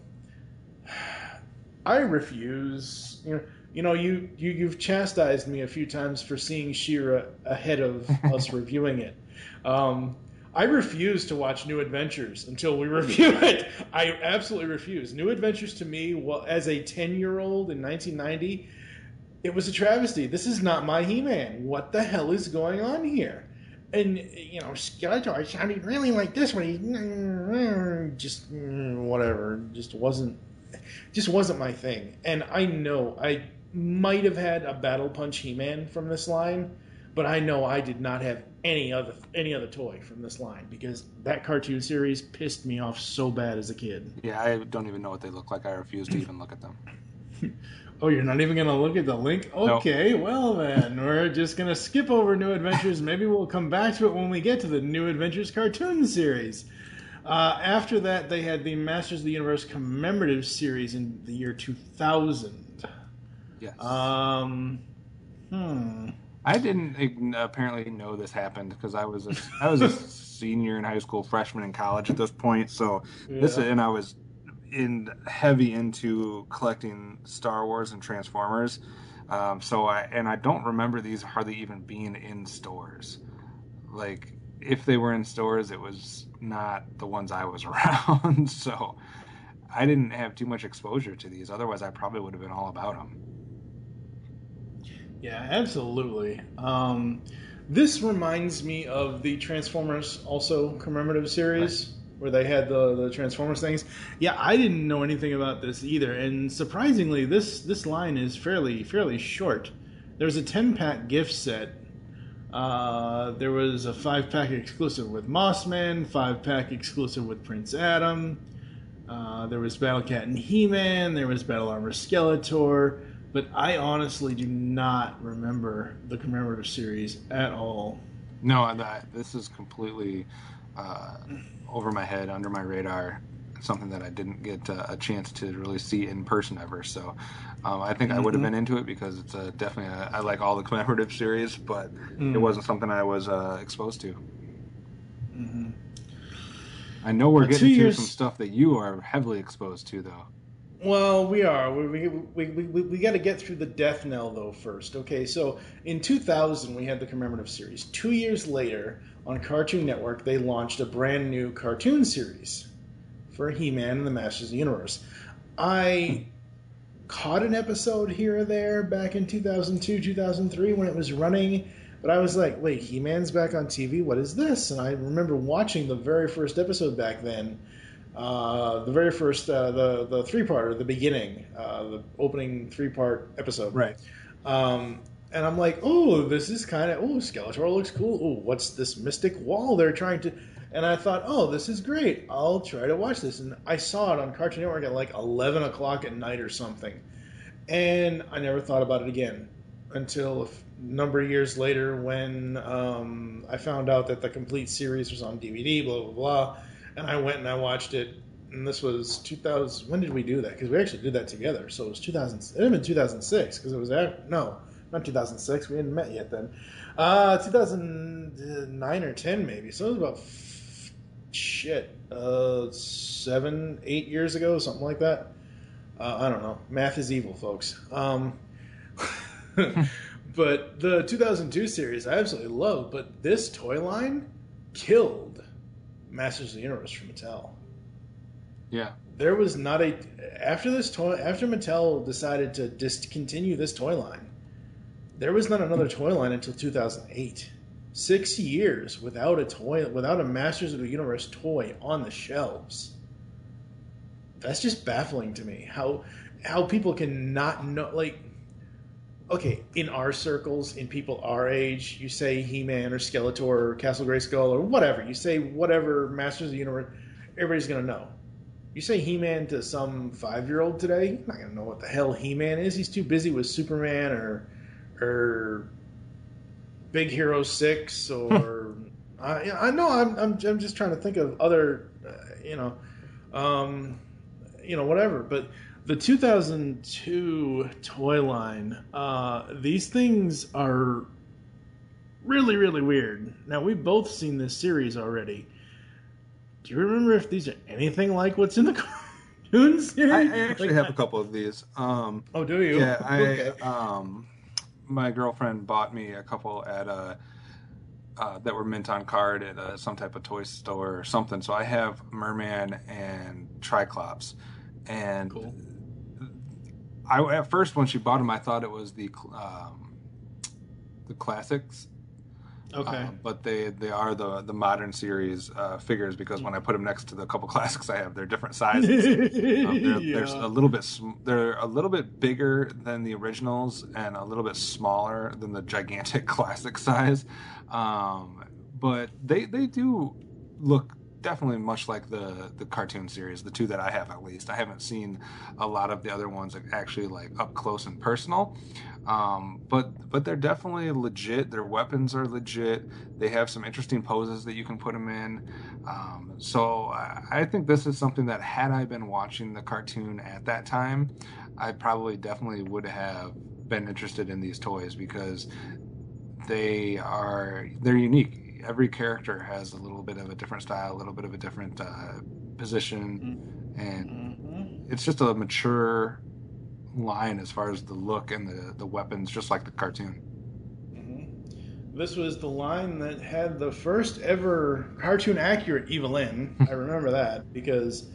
I refuse. You know, you know, you, you you've chastised me a few times for seeing She-Ra ahead of us reviewing it. Um, I refuse to watch New Adventures until we review it. I absolutely refuse. New Adventures to me, well, as a ten-year-old in nineteen ninety, it was a travesty. This is not my He-Man. What the hell is going on here? And, you know, Skeletor sounded really like this when he just whatever, just wasn't just wasn't my thing. And I know I might have had a Battle Punch He-Man from this line, but I know I did not have any other any other toy from this line because that cartoon series pissed me off so bad as a kid. Yeah, I don't even know what they look like. I refuse to even look at them. Oh, you're not even going to look at the link? Okay, Nope. well then, we're just going to skip over New Adventures. Maybe we'll come back to it when we get to the New Adventures cartoon series. Uh, after that, they had the Masters of the Universe commemorative series in the year two thousand. Yes. Um, hmm. I didn't apparently know this happened because I was a, I was a senior in high school, freshman in college at this point. So this Yeah. and I was in heavy into collecting Star Wars and Transformers. Um, so I and I don't remember these hardly even being in stores. Like if they were in stores, it was not the ones I was around. So I didn't have too much exposure to these. Otherwise, I probably would have been all about them. Yeah, absolutely. Um, this reminds me of the Transformers also commemorative series right. where they had the, the Transformers things. Yeah, I didn't know anything about this either, and surprisingly, this this line is fairly fairly short. There's a ten-pack gift set. Uh, there was a five-pack exclusive with Mossman, five-pack exclusive with Prince Adam. Uh, there was Battle Cat and He-Man. There was Battle Armor Skeletor. But I honestly do not remember the commemorative series at all. No, that, this is completely uh, over my head, under my radar. Something that I didn't get uh, a chance to really see in person ever. So um, I think mm-hmm. I would have been into it because it's uh, definitely, a, I like all the commemorative series, but mm. it wasn't something I was uh, exposed to. Mm-hmm. I know we're but getting to years... some stuff that you are heavily exposed to, though. Well, we are. We we we we, we got to get through the death knell though first. Okay, so in two thousand we had the commemorative series. Two years later, on Cartoon Network, they launched a brand new cartoon series for He-Man and the Masters of the Universe. I caught an episode here or there back in two thousand two, two thousand three when it was running, but I was like, "Wait, He-Man's back on T V? What is this?" And I remember watching the very first episode back then. Uh, the very first, uh, the the three-parter, the beginning, uh, the opening three-part episode. Right. Um, and I'm like, oh, this is kind of, oh, Skeletor looks cool. Oh, what's this mystic wall they're trying to... And I thought, oh, this is great. I'll try to watch this. And I saw it on Cartoon Network at like eleven o'clock at night or something. And I never thought about it again until a number of years later when um, I found out that the complete series was on D V D, blah, blah, blah. And I went and I watched it, and this was two thousand. When did we do that? Because we actually did that together. So it was two thousand. It had been two thousand six because it was after, no, not two thousand six. We hadn't met yet then. Uh, two thousand nine or ten maybe. So it was about shit, uh, seven, eight years ago, something like that. Uh, I don't know. Math is evil, folks. Um, but the two thousand two series I absolutely love, but this toy line killed Masters of the Universe from Mattel. Yeah. There was not a... After this toy, after Mattel decided to discontinue this toy line, there was not another toy line until two thousand eight. Six years without a toy, without a Masters of the Universe toy on the shelves. That's just baffling to me. How how people can not know, like, okay, in our circles, in people our age, you say He-Man or Skeletor or Castle Grayskull or whatever. You say whatever Masters of the Universe, everybody's going to know. You say He-Man to some five-year-old today, he's not going to know what the hell He-Man is. He's too busy with Superman or or Big Hero six or... I, I know, I'm, I'm I'm just trying to think of other, uh, you know... Um, you know, whatever. But the two thousand two toy line, uh, these things are really, really weird. Now, we've both seen this series already. Do you remember if these are anything like what's in the cartoon series? I, I actually like, have a couple of these. Um, oh, do you? Yeah, I, okay. um, my girlfriend bought me a couple at a... Uh, that were mint on card at uh, some type of toy store or something. So I have Merman and Triclops. And cool. I, at first, when she bought them, I thought it was the um, the classics. Okay. Uh, but they, they are the the modern series uh, figures, because when I put them next to the couple classics I have, they're different sizes. um, they're, yeah. they're a little bit sm- they're a little bit bigger than the originals and a little bit smaller than the gigantic classic size. Um, but they they do look definitely much like the the cartoon series, the two that I have at least. I haven't seen a lot of the other ones actually like up close and personal. Um, but but they're definitely legit. Their weapons are legit. They have some interesting poses that you can put them in. Um, so I, I think this is something that, had I been watching the cartoon at that time, I probably definitely would have been interested in these toys, because they are they're unique. Every character has a little bit of a different style, a little bit of a different uh, position, and mm-hmm. it's just a mature line as far as the look and the, the weapons, just like the cartoon. Mm-hmm. This was the line that had the first ever cartoon accurate Evelyn. I remember that, because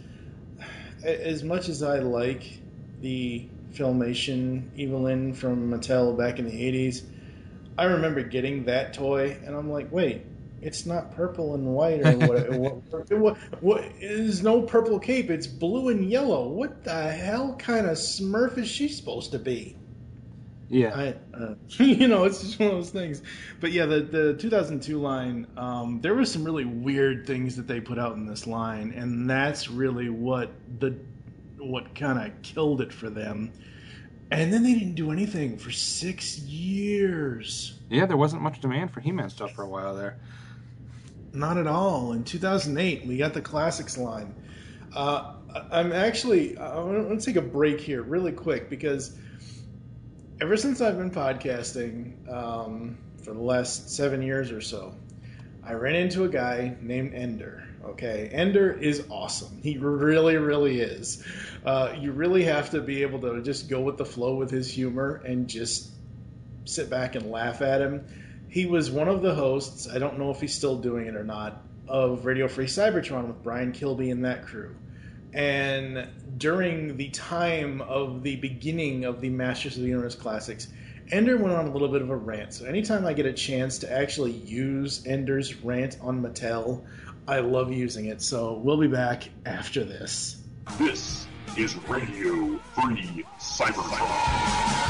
as much as I like the Filmation Evelyn from Mattel back in the eighties, I remember getting that toy, and I'm like, wait, it's not purple and white, or what? what, what, what is no purple cape? It's blue and yellow. What the hell kind of Smurf is she supposed to be? Yeah, I, uh, you know, it's just one of those things. But yeah, the the two thousand two line, um, there were some really weird things that they put out in this line, and that's really what the what kind of killed it for them. And then they didn't do anything for six years. Yeah, there wasn't much demand for He-Man stuff for a while there. Not at all. In two thousand eight, we got the Classics line. Uh, I'm actually, I want to take a break here really quick, because ever since I've been podcasting um, for the last seven years or so, I ran into a guy named Ender. Okay, Ender is awesome. He really, really is. Uh, you really have to be able to just go with the flow with his humor and just sit back and laugh at him. He was one of the hosts, I don't know if he's still doing it or not, of Radio Free Cybertron with Brian Kilby and that crew. And during the time of the beginning of the Masters of the Universe Classics, Ender went on a little bit of a rant. So anytime I get a chance to actually use Ender's rant on Mattel, I love using it. So we'll be back after this. This is Radio Free Cybertron.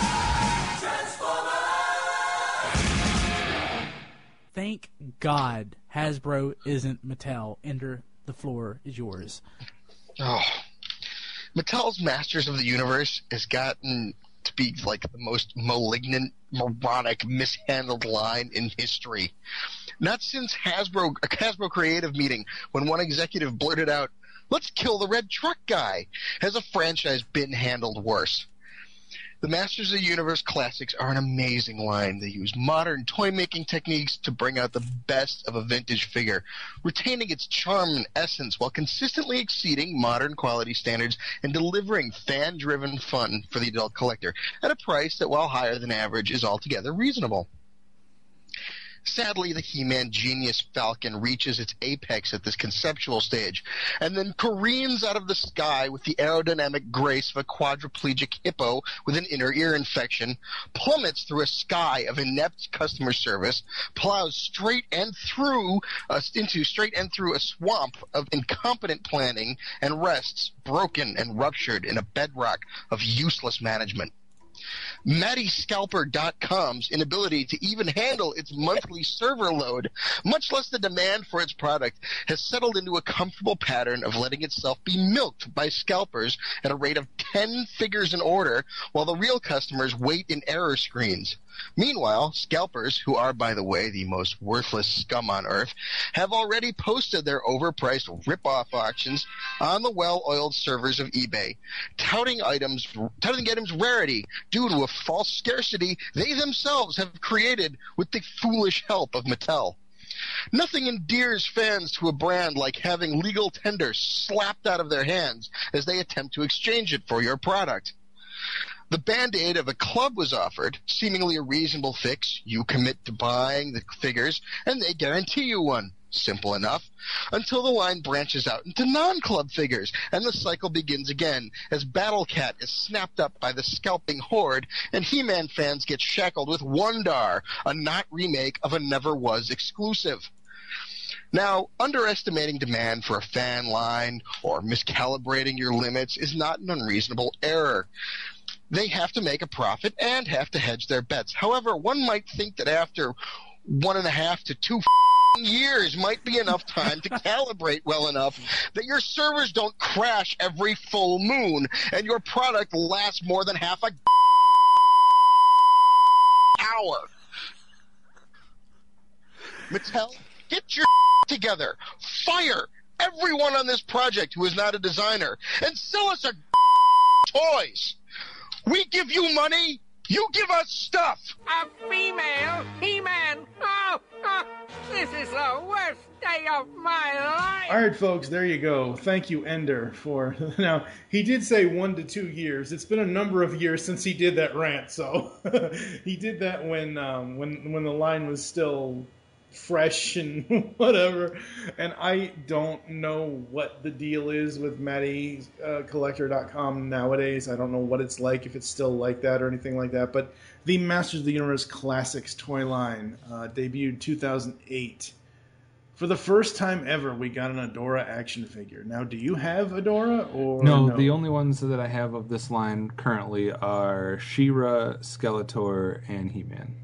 Thank God Hasbro isn't Mattel. Ender, the floor is yours. Oh, Mattel's Masters of the Universe has gotten to be like the most malignant, moronic, mishandled line in history. Not since Hasbro, a Hasbro creative meeting, when one executive blurted out, "Let's kill the red truck guy," has a franchise been handled worse. The Masters of the Universe Classics are an amazing line. They use modern toy-making techniques to bring out the best of a vintage figure, retaining its charm and essence while consistently exceeding modern quality standards and delivering fan-driven fun for the adult collector at a price that, while higher than average, is altogether reasonable. Sadly, the He-Man Genius Falcon reaches its apex at this conceptual stage, and then careens out of the sky with the aerodynamic grace of a quadriplegic hippo with an inner ear infection, plummets through a sky of inept customer service, plows straight and through uh, into straight and through a swamp of incompetent planning, and rests broken and ruptured in a bedrock of useless management. Matty Scalper dot com's inability to even handle its monthly server load, much less the demand for its product, has settled into a comfortable pattern of letting itself be milked by scalpers at a rate of ten figures an order, while the real customers wait in error screens. Meanwhile, scalpers, who are, by the way, the most worthless scum on earth, have already posted their overpriced rip-off auctions on the well-oiled servers of eBay, touting items, touting items' rarity due to a false scarcity they themselves have created with the foolish help of Mattel. Nothing endears fans to a brand like having legal tender slapped out of their hands as they attempt to exchange it for your product. The Band-Aid of a club was offered, seemingly a reasonable fix. You commit to buying the figures, and they guarantee you one. Simple enough. Until the line branches out into non-club figures, and the cycle begins again, as Battle Cat is snapped up by the scalping horde, and He-Man fans get shackled with Wondar, a not remake of a never-was exclusive. Now, underestimating demand for a fan line or miscalibrating your limits is not an unreasonable error. They have to make a profit and have to hedge their bets. However, one might think that after one and a half to two years might be enough time to calibrate well enough that your servers don't crash every full moon and your product lasts more than half a hour. Mattel, get your together. Fire everyone on this project who is not a designer and sell us our toys. We give you money, you give us stuff! A female He-Man! Oh, oh, this is the worst day of my life! All right, folks, there you go. Thank you, Ender, for... Now, he did say one to two years. It's been a number of years since he did that rant, so... he did that when, um, when, when the line was still fresh and whatever, and I don't know what the deal is with Matty Collector dot com nowadays. I don't know what it's like, if it's still like that or anything like that, but the Masters of the Universe Classics toy line uh, debuted two thousand eight. For the first time ever, we got an Adora action figure. Now, do you have Adora? Or no, no, the only ones that I have of this line currently are She-Ra, Skeletor, and He-Man.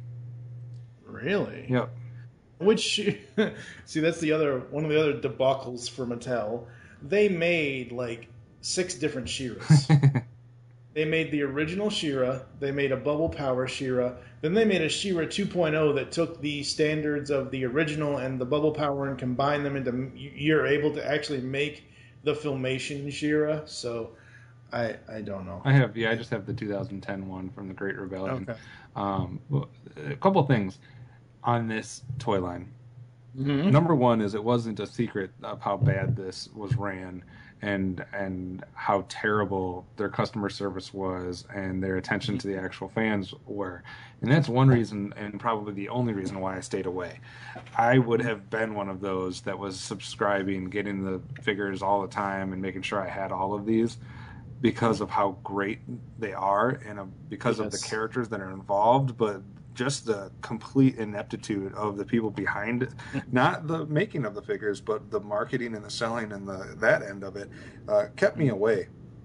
Really? Yep. Which, see, that's the other one of the other debacles for Mattel. They made like six different She-Ras. They made the original She-Ra. They made a Bubble Power She-Ra. Then they made a She-Ra two point oh that took the standards of the original and the Bubble Power and combined them into. You're able to actually make the Filmation She-Ra. So, I I don't know. I have yeah. I just have the two thousand ten one from the Great Rebellion. Okay. Um, a couple things on this toy line. Mm-hmm. Number one is it wasn't a secret of how bad this was ran and and how terrible their customer service was and their attention to the actual fans were. And that's one reason, and probably the only reason, why I stayed away. I would have been one of those that was subscribing, getting the figures all the time and making sure I had all of these because of how great they are and uh, because yes. of the characters that are involved, but just the complete ineptitude of the people behind it, not the making of the figures, but the marketing and the selling and the that end of it, uh, kept me away.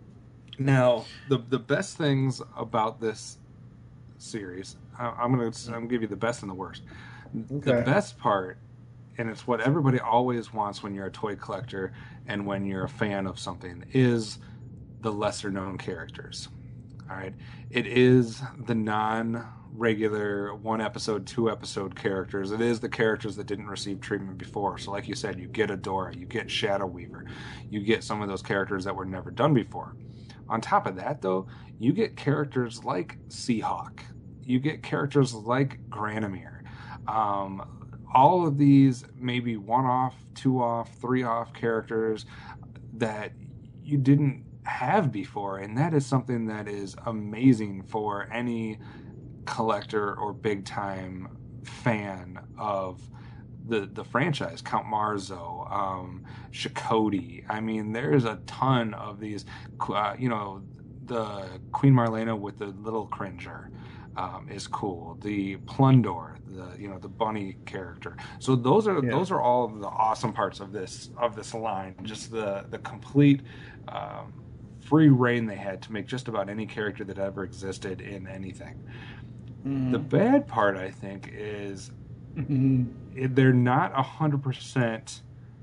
Now, the the best things about this series, I, I'm gonna I'm gonna give you the best and the worst. Okay. The best part, and it's what everybody always wants when you're a toy collector and when you're a fan of something, is the lesser known characters. All right, it is the non regular one episode, two episode characters. It is the characters that didn't receive treatment before. So like you said, you get Adora, you get Shadow Weaver, you get some of those characters that were never done before. On top of that, though, you get characters like Seahawk. You get characters like Granomir. Um, all of these maybe one-off, two-off, three-off characters that you didn't have before, and that is something that is amazing for any collector or big-time fan of the the franchise. Count Marzo, um, Shakoti. I mean, there's a ton of these. Uh, you know, the Queen Marlena with the little Cringer um, is cool. The Plundor, the you know the bunny character. So those are yeah. those are all of the awesome parts of this of this line. Just the the complete um, free reign they had to make just about any character that ever existed in anything. Mm. The bad part, I think, is. Mm-hmm. They're not a hundred percent.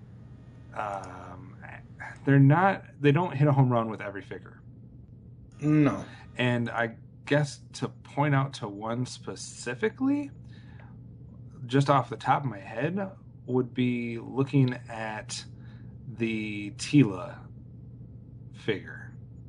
They're not. They don't hit a home run with every figure. No. And I guess to point out to one specifically, just off the top of my head, would be looking at the Teela figure.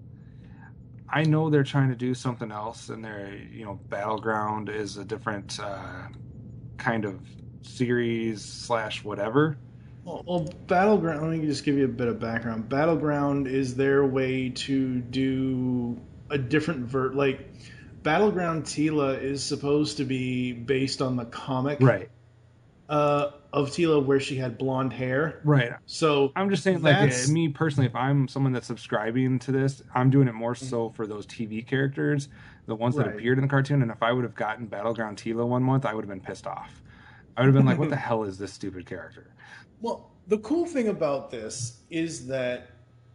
I know they're trying to do something else, and they're you know Battleground is a different. Uh, kind of series slash whatever. Well, well, Battleground, let me just give you a bit of background. Battleground is their way to do a different vert. Like, Battleground Teela is supposed to be based on the comic. Right. Uh, of Teela where she had blonde hair. Right. So I'm just saying, like, uh, me personally, if I'm someone that's subscribing to this, I'm doing it more so for those T V characters, the ones that right. appeared in the cartoon. And if I would have gotten Battleground Teela one month, I would have been pissed off. I would have been like, what the hell is this stupid character? Well, the cool thing about this is that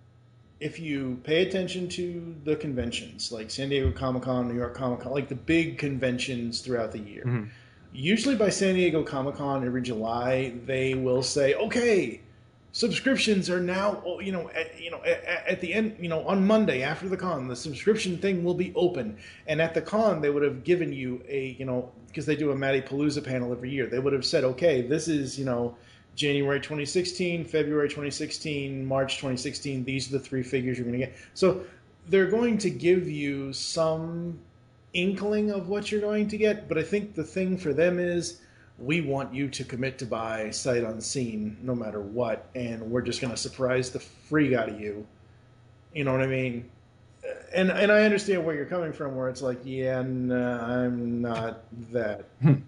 if you pay attention to the conventions, like San Diego Comic-Con, New York Comic-Con, like the big conventions throughout the year, mm-hmm. usually by San Diego Comic-Con every July, they will say, okay, subscriptions are now, you know, at, you know, at, at the end, you know, on Monday after the con, the subscription thing will be open. And at the con, they would have given you a, you know, because they do a Matty Palooza panel every year, they would have said, okay, this is, you know, January twenty sixteen, February twenty sixteen, March twenty sixteen. These are the three figures you're going to get. So they're going to give you some inkling of what you're going to get. But I think the thing for them is we want you to commit to buy sight unseen no matter what. And we're just going to surprise the freak out of you. You know what I mean? And and I understand where you're coming from, where it's like, yeah, nah, I'm not that.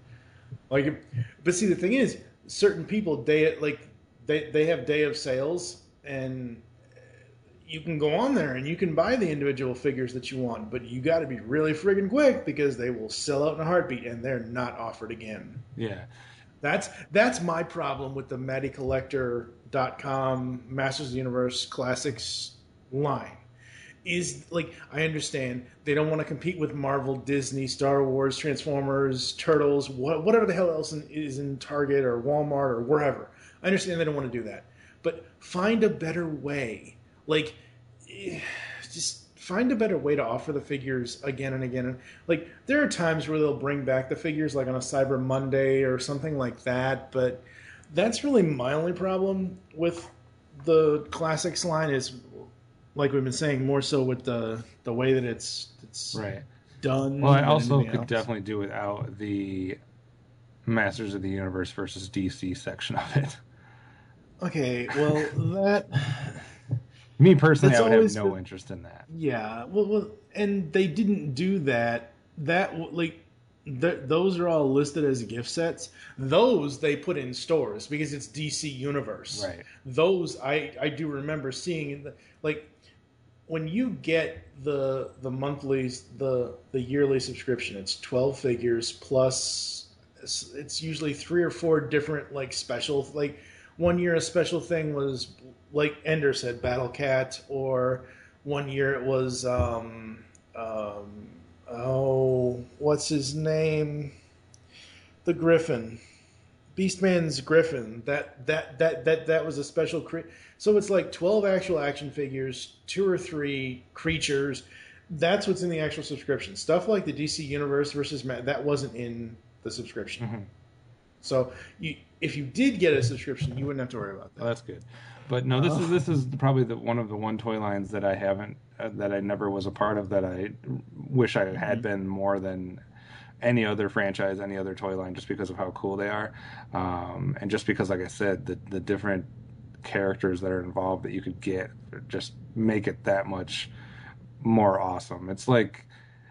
like, but see, the thing is, certain people day like they they have day of sales, and you can go on there and you can buy the individual figures that you want, but you got to be really friggin' quick because they will sell out in a heartbeat and they're not offered again. Yeah, that's that's my problem with the Matty Collector dot com Masters of the Universe Classics line. Is like, I understand they don't want to compete with Marvel, Disney, Star Wars, Transformers, Turtles, what, whatever the hell else in, is in Target or Walmart or wherever. I understand they don't want to do that. But find a better way. Like, just find a better way to offer the figures again and again. And like, there are times where they'll bring back the figures, like on a Cyber Monday or something like that. But that's really my only problem with the Classics line is, like we've been saying, more so with the the way that it's it's right. done. Well, I also could else. definitely do without the Masters of the Universe versus D C section of it. Okay, well, that... Me personally, I would have no been, interest in that. Yeah, well, well, and they didn't do that. That, like, th- those are all listed as gift sets. Those they put in stores because it's D C Universe. Right. Those, I, I do remember seeing, in the, like... When you get the the monthly, the the yearly subscription, it's twelve figures plus it's, it's usually three or four different like special, like one year a special thing was, like Ender said, Battle Cat, or one year it was um um oh what's his name, the Griffin, Beastman's Griffin. That that that that that was a special cre- So it's like twelve actual action figures, two or three creatures. That's what's in the actual subscription. Stuff like the D C Universe versus Matt, that wasn't in the subscription. So you, if you did get a subscription, you wouldn't have to worry about that. Well, that's good. But no, this is this is probably the one of the one toy lines that I haven't uh, that I never was a part of that I wish I had mm-hmm. been more than any other franchise, any other toy line, just because of how cool they are, um, and just because, like I said, the the different characters that are involved that you could get just make it that much more awesome. It's like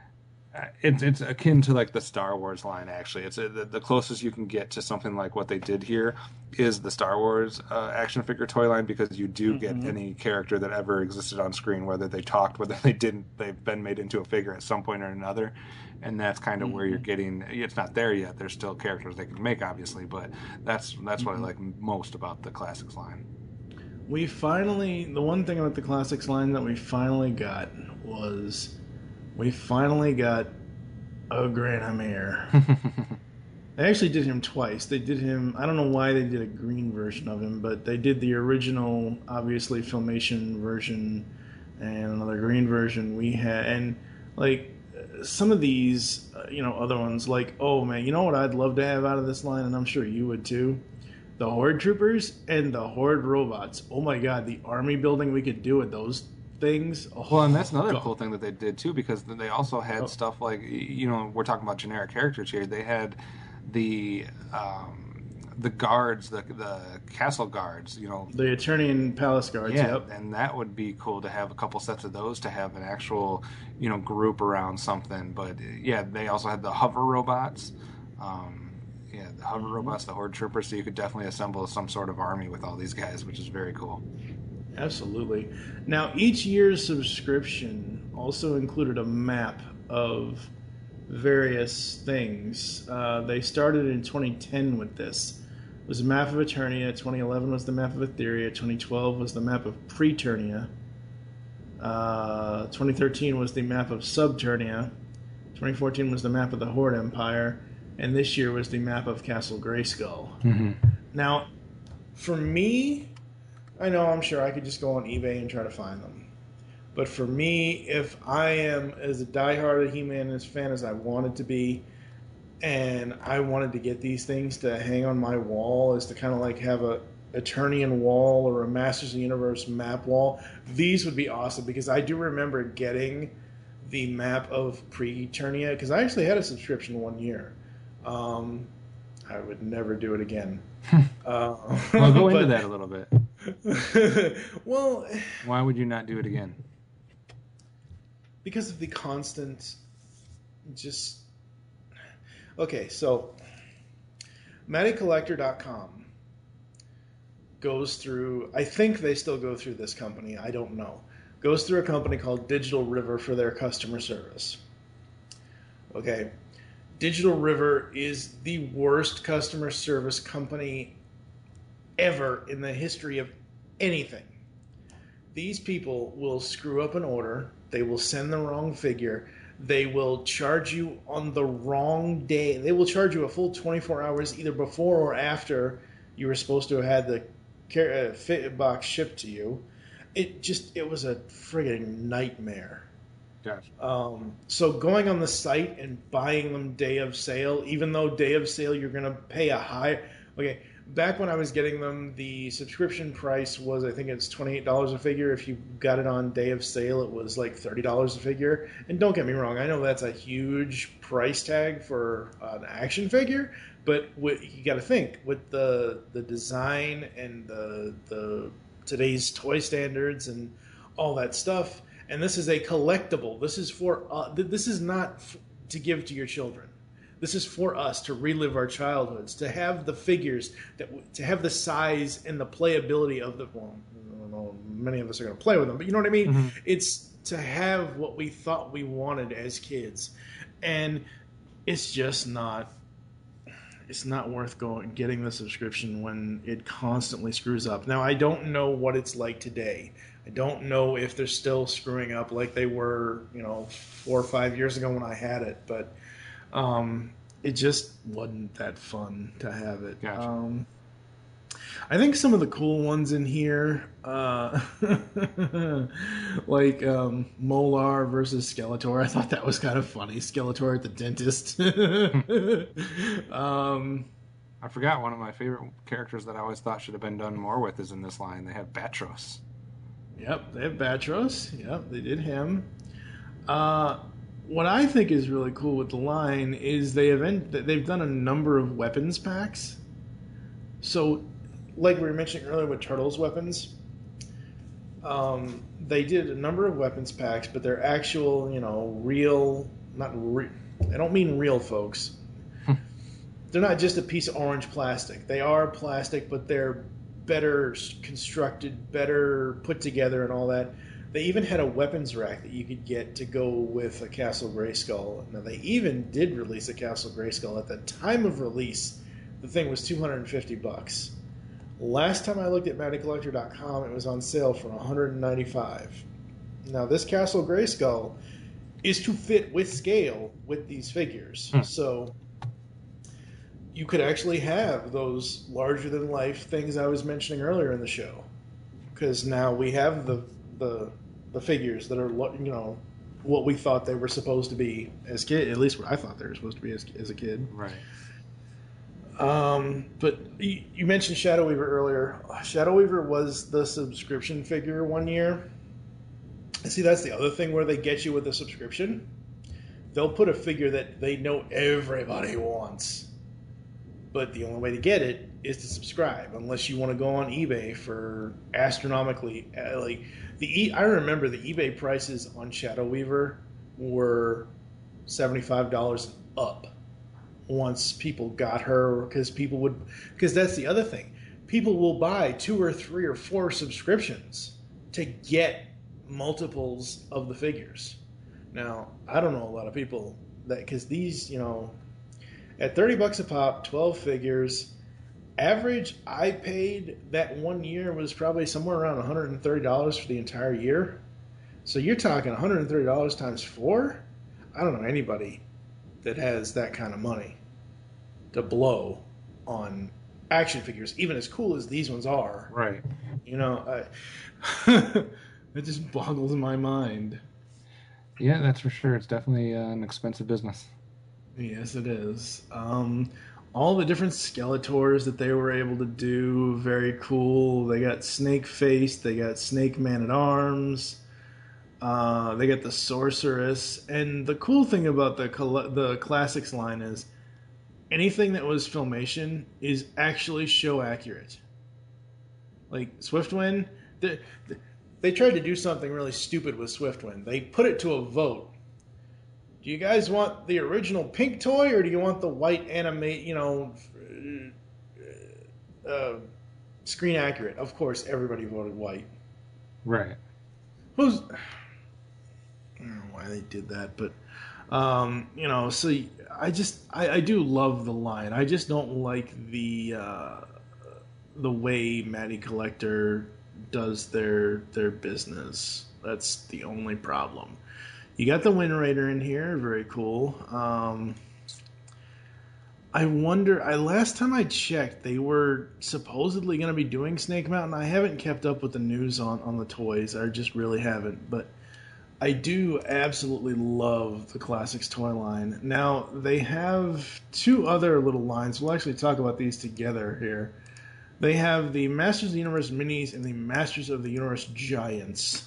it's it's akin to like the Star Wars line. Actually, it's a, the, the closest you can get to something like what they did here is the Star Wars uh, action figure toy line, because you do mm-hmm. get any character that ever existed on screen, whether they talked, whether they didn't. They've been made into a figure at some point or another, and that's kind of mm-hmm. where you're getting. It's not there yet. There's still characters they can make, obviously, but that's that's mm-hmm. what I like most about the Classics line. We finally, the one thing about the Classics line that we finally got was. We finally got a Granomir. They actually did him twice. They did him, I don't know why they did a green version of him, but they did the original, obviously, Filmation version and another green version we had. And, like, some of these, uh, you know, other ones, like, oh, man, you know what I'd love to have out of this line, and I'm sure you would too? The Horde Troopers and the Horde Robots. Oh, my God, the army building we could do with those things. Oh, well, and that's another God. cool thing that they did too, because they also had oh. stuff like, you know, we're talking about generic characters here. They had the um, the guards, the the castle guards, you know, the Eternian Palace guards. Yeah, yep. And that would be cool to have a couple sets of those to have an actual, you know, group around something. But yeah, they also had the hover robots. Um, yeah, the hover mm-hmm. robots, the Horde Troopers. So you could definitely assemble some sort of army with all these guys, which is very cool. Absolutely. Now, each year's subscription also included a map of various things. Uh, they started in twenty ten with this. It was a map of Eternia. twenty eleven was the map of Etheria. twenty twelve was the map of Preternia. Uh, twenty thirteen was the map of Subternia. twenty fourteen was the map of the Horde Empire. And this year was the map of Castle Grayskull. Mm-hmm. Now, for me... I know, I'm sure I could just go on eBay and try to find them. But for me, if I am as a diehard He-Man fan as I wanted to be, and I wanted to get these things to hang on my wall, is to kind of like have a Eternian wall or a Masters of the Universe map wall, these would be awesome, because I do remember getting the map of Pre-Eternia, because I actually had a subscription one year. Um, I would never do it again. uh, well, go into but, that a little bit. Well, why would you not do it again? Because of the constant, just okay. So, Matty Collector dot com goes through. I think they still go through this company. I don't know. Goes through a company called Digital River for their customer service. Okay. Digital River is the worst customer service company ever in the history of anything. These people will screw up an order. They will send the wrong figure. They will charge you on the wrong day. They will charge you a full twenty-four hours either before or after you were supposed to have had the fit box shipped to you. It just, it was a friggin' nightmare. Gotcha. Um, so going on the site and buying them day of sale, even though day of sale you're going to pay a high... Okay, back when I was getting them, the subscription price was, I think it's twenty-eight dollars a figure. If you got it on day of sale, it was like thirty dollars a figure. And don't get me wrong, I know that's a huge price tag for an action figure, but what, you got to think, with the the design and the the today's toy standards and all that stuff... And this is a collectible. This is for uh, this is not f- to give to your children. This is for us to relive our childhoods, to have the figures, that w- to have the size and the playability of the. Well, I don't know, many of us are going to play with them, but you know what I mean. Mm-hmm. It's to have what we thought we wanted as kids, and it's just not. It's not worth going getting the subscription when it constantly screws up. Now, I don't know what it's like today. I don't know if they're still screwing up like they were, you know, four or five years ago when I had it, but um, it just wasn't that fun to have it. Gotcha. Um, I think some of the cool ones in here, uh, like um, Molar versus Skeletor, I thought that was kind of funny. Skeletor at the dentist. um, I forgot one of my favorite characters that I always thought should have been done more with is in this line. They have Batros. Yep, they have Batros. Yep, they did him. Uh, what I think is really cool with the line is they have en- they've done a number of weapons packs. So, like we were mentioning earlier with Turtles weapons, um, they did a number of weapons packs, but they're actual, you know, real, not real, I don't mean real, folks. They're not just a piece of orange plastic. They are plastic, but they're better constructed, better put together and all that. They even had a weapons rack that you could get to go with a Castle Grayskull. Now, they even did release a Castle Grayskull. At the time of release, the thing was two hundred fifty bucks. Last time I looked at Matty Collector dot com, it was on sale for one hundred ninety-five. Now, this Castle Grayskull is to fit with scale with these figures. Hmm. So you could actually have those larger-than-life things I was mentioning earlier in the show. Because now we have the, the the figures that are, you know, what we thought they were supposed to be as kid. At least what I thought they were supposed to be as, as a kid. Right. Um, but you, you mentioned Shadow Weaver earlier. Shadow Weaver was the subscription figure one year. See, that's the other thing where they get you with a subscription. They'll put a figure that they know everybody wants. But the only way to get it is to subscribe, unless you want to go on eBay for astronomically. Uh, like the, e- I remember the eBay prices on Shadow Weaver were seventy-five dollars and up. Once people got her, because people would, because that's the other thing. People will buy two or three or four subscriptions to get multiples of the figures. Now, I don't know a lot of people that, because these, you know, at thirty bucks a pop, twelve figures, average I paid that one year was probably somewhere around one hundred thirty dollars for the entire year. So you're talking one hundred thirty dollars times four? I don't know anybody that has that kind of money to blow on action figures, even as cool as these ones are. Right. You know, I, it just boggles my mind. Yeah, that's for sure. It's definitely uh, an expensive business. Yes, it is. Um, all the different Skeletors that they were able to do, very cool. They got Snake Face, they got Snake Man-at-Arms, uh, they got the Sorceress. And the cool thing about the the Classics line is anything that was Filmation is actually show accurate. Like Swiftwind, they, they tried to do something really stupid with Swiftwind. They put it to a vote. Do you guys want the original pink toy, or do you want the white animate, you know, uh, screen accurate? Of course, everybody voted white. Right. Who's? I don't know why they did that, but um, you know, so I just I, I do love the line. I just don't like the uh, the way Matty Collector does their their business. That's the only problem. You got the Wind Raider in here, very cool. Um, I wonder, I last time I checked, they were supposedly going to be doing Snake Mountain. I haven't kept up with the news on, on the toys. I just really haven't. But I do absolutely love the Classics toy line. Now, they have two other little lines. We'll actually talk about these together here. They have the Masters of the Universe Minis and the Masters of the Universe Giants.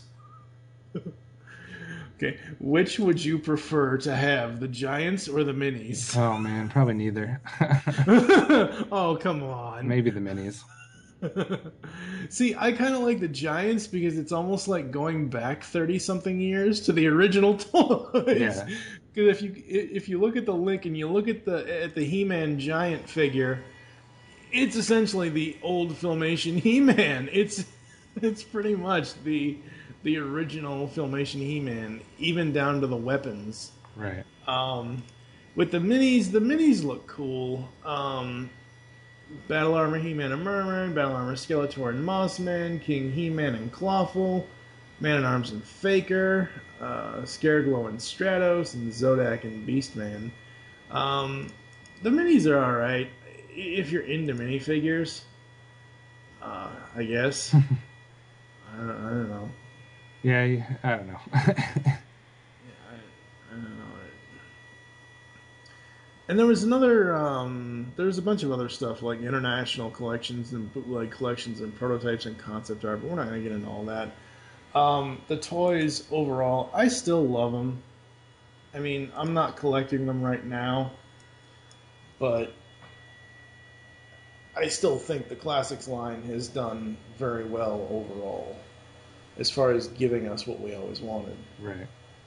Okay, which would you prefer to have, the Giants or the Minis? Oh man, probably neither. Oh, come on. Maybe the Minis. See, I kind of like the Giants because it's almost like going back thirty-something years to the original toys. Yeah. Because if you if you look at the link and you look at the at the He-Man Giant figure, it's essentially the old Filmation He-Man. It's it's pretty much the the original Filmation He-Man, even down to the weapons. Right. Um, with the minis, the minis look cool. Um, Battle Armor He-Man and Merman, Battle Armor Skeletor and Mossman, King He-Man and Clawful, Man-at-Arms and Faker, uh, Scareglow and Stratos, and Zodak and Beastman. Um, the minis are alright, if you're into minifigures, uh, I guess. I, don't, I don't know. Yeah, I don't know. yeah, I, I don't know. And there was another, um, there was a bunch of other stuff, like international collections and bootleg collections and prototypes and concept art, but we're not going to get into all that. Um, the toys, overall, I still love them. I mean, I'm not collecting them right now, but I still think the Classics line has done very well overall, as far as giving us what we always wanted. Right.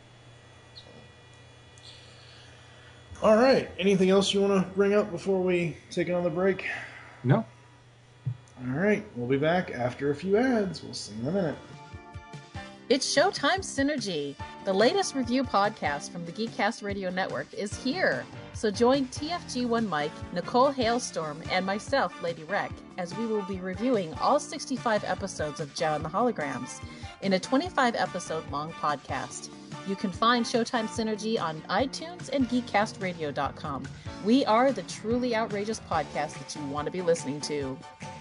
All right. Anything else you want to bring up before we take another break? No. All right. We'll be back after a few ads. We'll see you in a minute. It's Showtime Synergy. The latest review podcast from the Geekcast Radio Network is here. So join T F G one Mike, Nicole Hailstorm, and myself, Lady Rec, as we will be reviewing all sixty-five episodes of Joe and the Holograms in a twenty-five episode long podcast. You can find Showtime Synergy on iTunes and geek cast radio dot com. We are the truly outrageous podcast that you want to be listening to.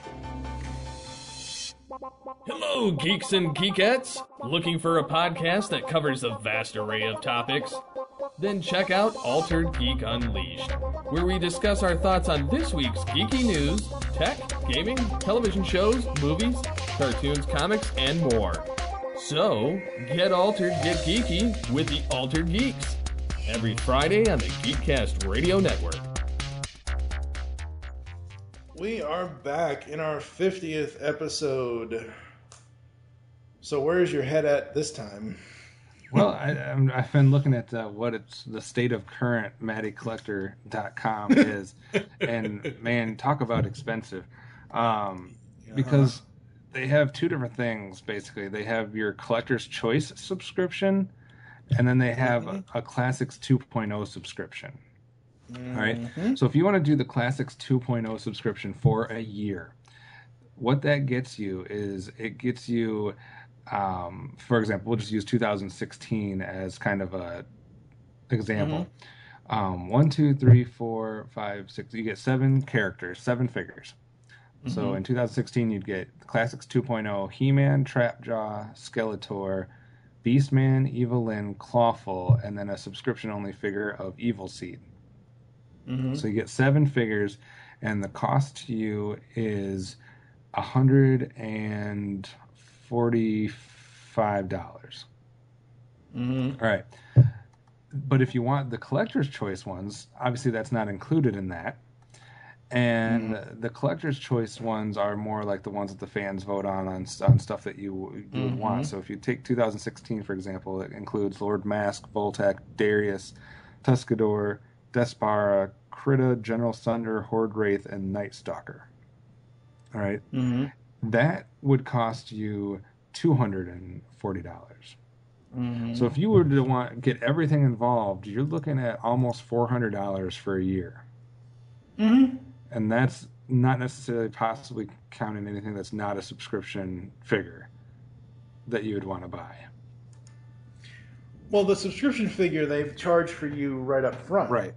Hello, geeks and geekettes! Looking for a podcast that covers a vast array of topics? Then check out Altered Geek Unleashed, where we discuss our thoughts on this week's geeky news, tech, gaming, television shows, movies, cartoons, comics, and more. So, get altered, get geeky with the Altered Geeks. Every Friday on the Geekcast Radio Network. We are back in our fiftieth episode. So where's your head at this time? Well, I, I'm, I've been looking at uh, what it's the state of current Matty Collector dot com is, and man, talk about expensive. Um, uh-huh. Because they have two different things, basically. They have your Collector's Choice subscription, and then they have mm-hmm. a, a Classics two point oh subscription. Mm-hmm. All right. So if you want to do the Classics two point oh subscription for a year, what that gets you is it gets you, um, for example, we'll just use two thousand sixteen as kind of a example. Mm-hmm. Um, one, two, three, four, five, six. You get seven characters, seven figures. Mm-hmm. So in two thousand sixteen, you'd get the Classics two point oh, He-Man, Trapjaw, Skeletor, Beastman, Evelyn, Clawful, and then a subscription-only figure of Evil Seed. Mm-hmm. So you get seven figures, and the cost to you is one hundred forty-five dollars. Mm-hmm. All right. But if you want the Collector's Choice ones, obviously that's not included in that. And mm-hmm. the Collector's Choice ones are more like the ones that the fans vote on on, on stuff that you, you mm-hmm. would want. So if you take two thousand sixteen, for example, it includes Lord Mask, Voltec, Darius, Tuscador, Despara, Krita, General Thunder, Horde Wraith, and Night Stalker. All right? Mm-hmm. That would cost you two hundred forty dollars. Mm-hmm. So if you were to want get everything involved, you're looking at almost four hundred dollars for a year. Mm-hmm. And that's not necessarily possibly counting anything that's not a subscription figure that you would want to buy. Well, the subscription figure they've charged for you right up front. Right.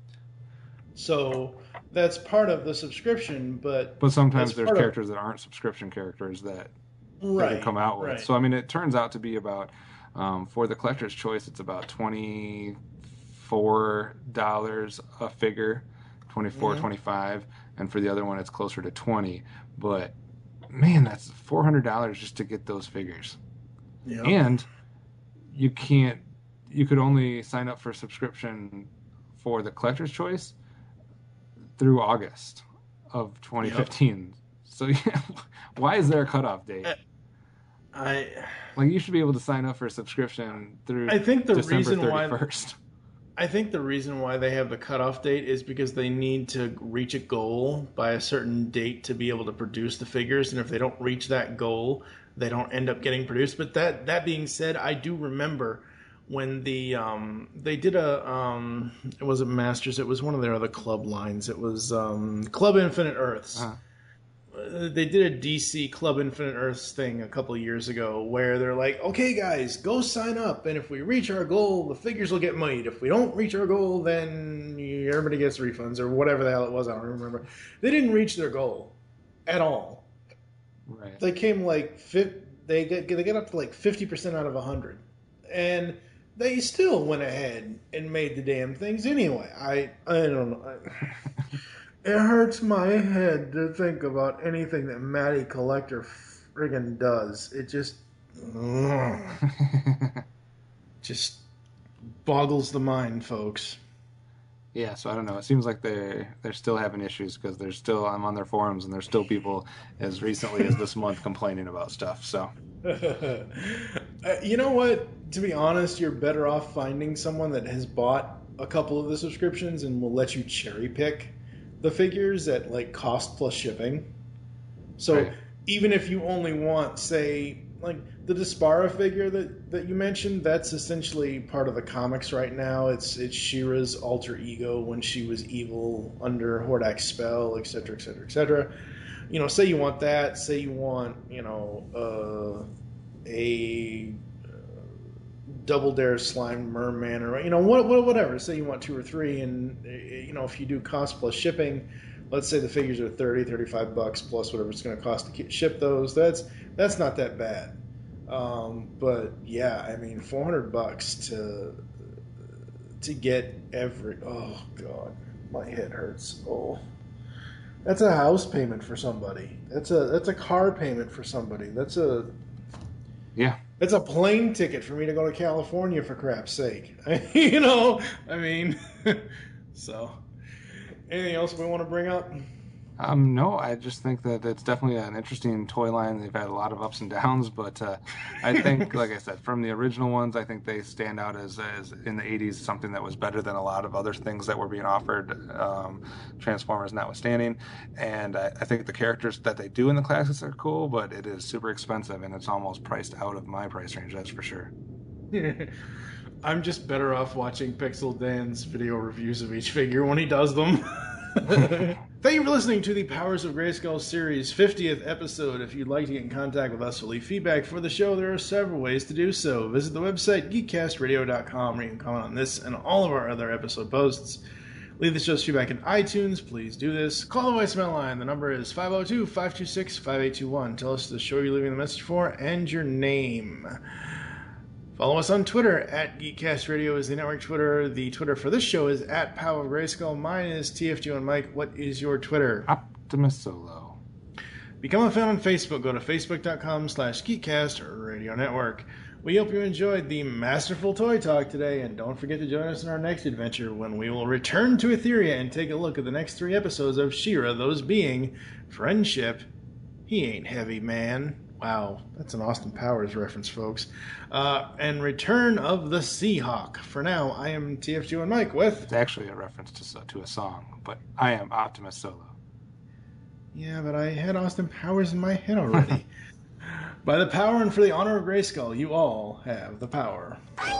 So that's part of the subscription, but... But sometimes there's characters of... that aren't subscription characters that right, they can come out with. Right. So, I mean, it turns out to be about, um, for the Collector's Choice, it's about twenty-four dollars a figure, twenty-four dollars, mm-hmm. twenty-five dollars, and for the other one, it's closer to twenty dollars. But, man, that's four hundred dollars just to get those figures. Yep. And you can't, you could only sign up for a subscription for the Collector's Choice through August of twenty fifteen. Yep. So yeah, why is there a cutoff date? I like you should be able to sign up for a subscription through I think the December reason thirty-first. Why I think the reason why they have the cutoff date is because they need to reach a goal by a certain date to be able to produce the figures, and if they don't reach that goal, they don't end up getting produced. But that that being said, I do remember when the um, they did a um, it wasn't Masters, it was one of their other club lines. It was um, Club Infinite Earths. Uh-huh. They did a D C Club Infinite Earths thing a couple of years ago where they're like, okay, guys, go sign up, and if we reach our goal, the figures will get made. If we don't reach our goal, then you, everybody gets refunds or whatever the hell it was. I don't remember. They didn't reach their goal at all. Right. They came like they get they get up to like fifty percent out of one hundred, and they still went ahead and made the damn things anyway. I I don't know. I, it hurts my head to think about anything that Matty Collector friggin' does. It just just boggles the mind, folks. Yeah, so I don't know. It seems like they're they're still having issues because there's still I'm on their forums and there's still people as recently as this month complaining about stuff. So, uh, you know what? To be honest, you're better off finding someone that has bought a couple of the subscriptions and will let you cherry pick the figures at like cost plus shipping. So right. Even if you only want, say, like the Despara figure that, that you mentioned, that's essentially part of the comics right now. It's it's She-Ra's alter ego when she was evil under Hordak's spell, et cetera, et cetera, et cetera. You know, say you want that. Say you want, you know, uh, a uh, Double Dare Slime Merman, or you know, what, what, whatever. Say you want two or three, and you know, if you do cost plus shipping, let's say the figures are thirty, thirty-five bucks plus whatever it's going to cost to ship those. That's that's not that bad. Um, but yeah, I mean, four hundred bucks to to get every. Oh God, my head hurts. Oh, that's a house payment for somebody. That's a that's a car payment for somebody. That's a yeah. That's a plane ticket for me to go to California, for crap's sake. You know, I mean, so. Anything else we want to bring up? Um, no, I just think that it's definitely an interesting toy line. They've had a lot of ups and downs, but uh, I think, like I said, from the original ones, I think they stand out as, as in the eighties, something that was better than a lot of other things that were being offered, um, Transformers notwithstanding. And I, I think the characters that they do in the classics are cool, but it is super expensive, and it's almost priced out of my price range, that's for sure. I'm just better off watching Pixel Dan's video reviews of each figure when he does them. Thank you for listening to the Powers of Grayskull series fiftieth episode. If you'd like to get in contact with us or leave feedback for the show, there are several ways to do so. Visit the website geek cast radio dot com where you can comment on this and all of our other episode posts. Leave the show's feedback in iTunes. Please do this. Call the voicemail line. The number is five oh two, five two six, five eight two one. Tell us the show you're leaving the message for and your name. Follow us on Twitter, at Geekcast Radio is the network Twitter. The Twitter for this show is at Power of Grayskull. Mine is T F G one Mike. What is your Twitter? Optimus Solo. Become a fan on Facebook. Go to facebook.com slash Geekcast Radio Network. We hope you enjoyed the masterful toy talk today, and don't forget to join us in our next adventure when we will return to Etheria and take a look at the next three episodes of She-Ra, those being Friendship, He Ain't Heavy Man. Wow, that's an Austin Powers reference, folks. Uh, and Return of the Seahawk. For now, I am T F G one Mike with... It's actually a reference to, to a song, but I am Optimus Solo. Yeah, but I had Austin Powers in my head already. By the power and for the honor of Grayskull, you all have the power.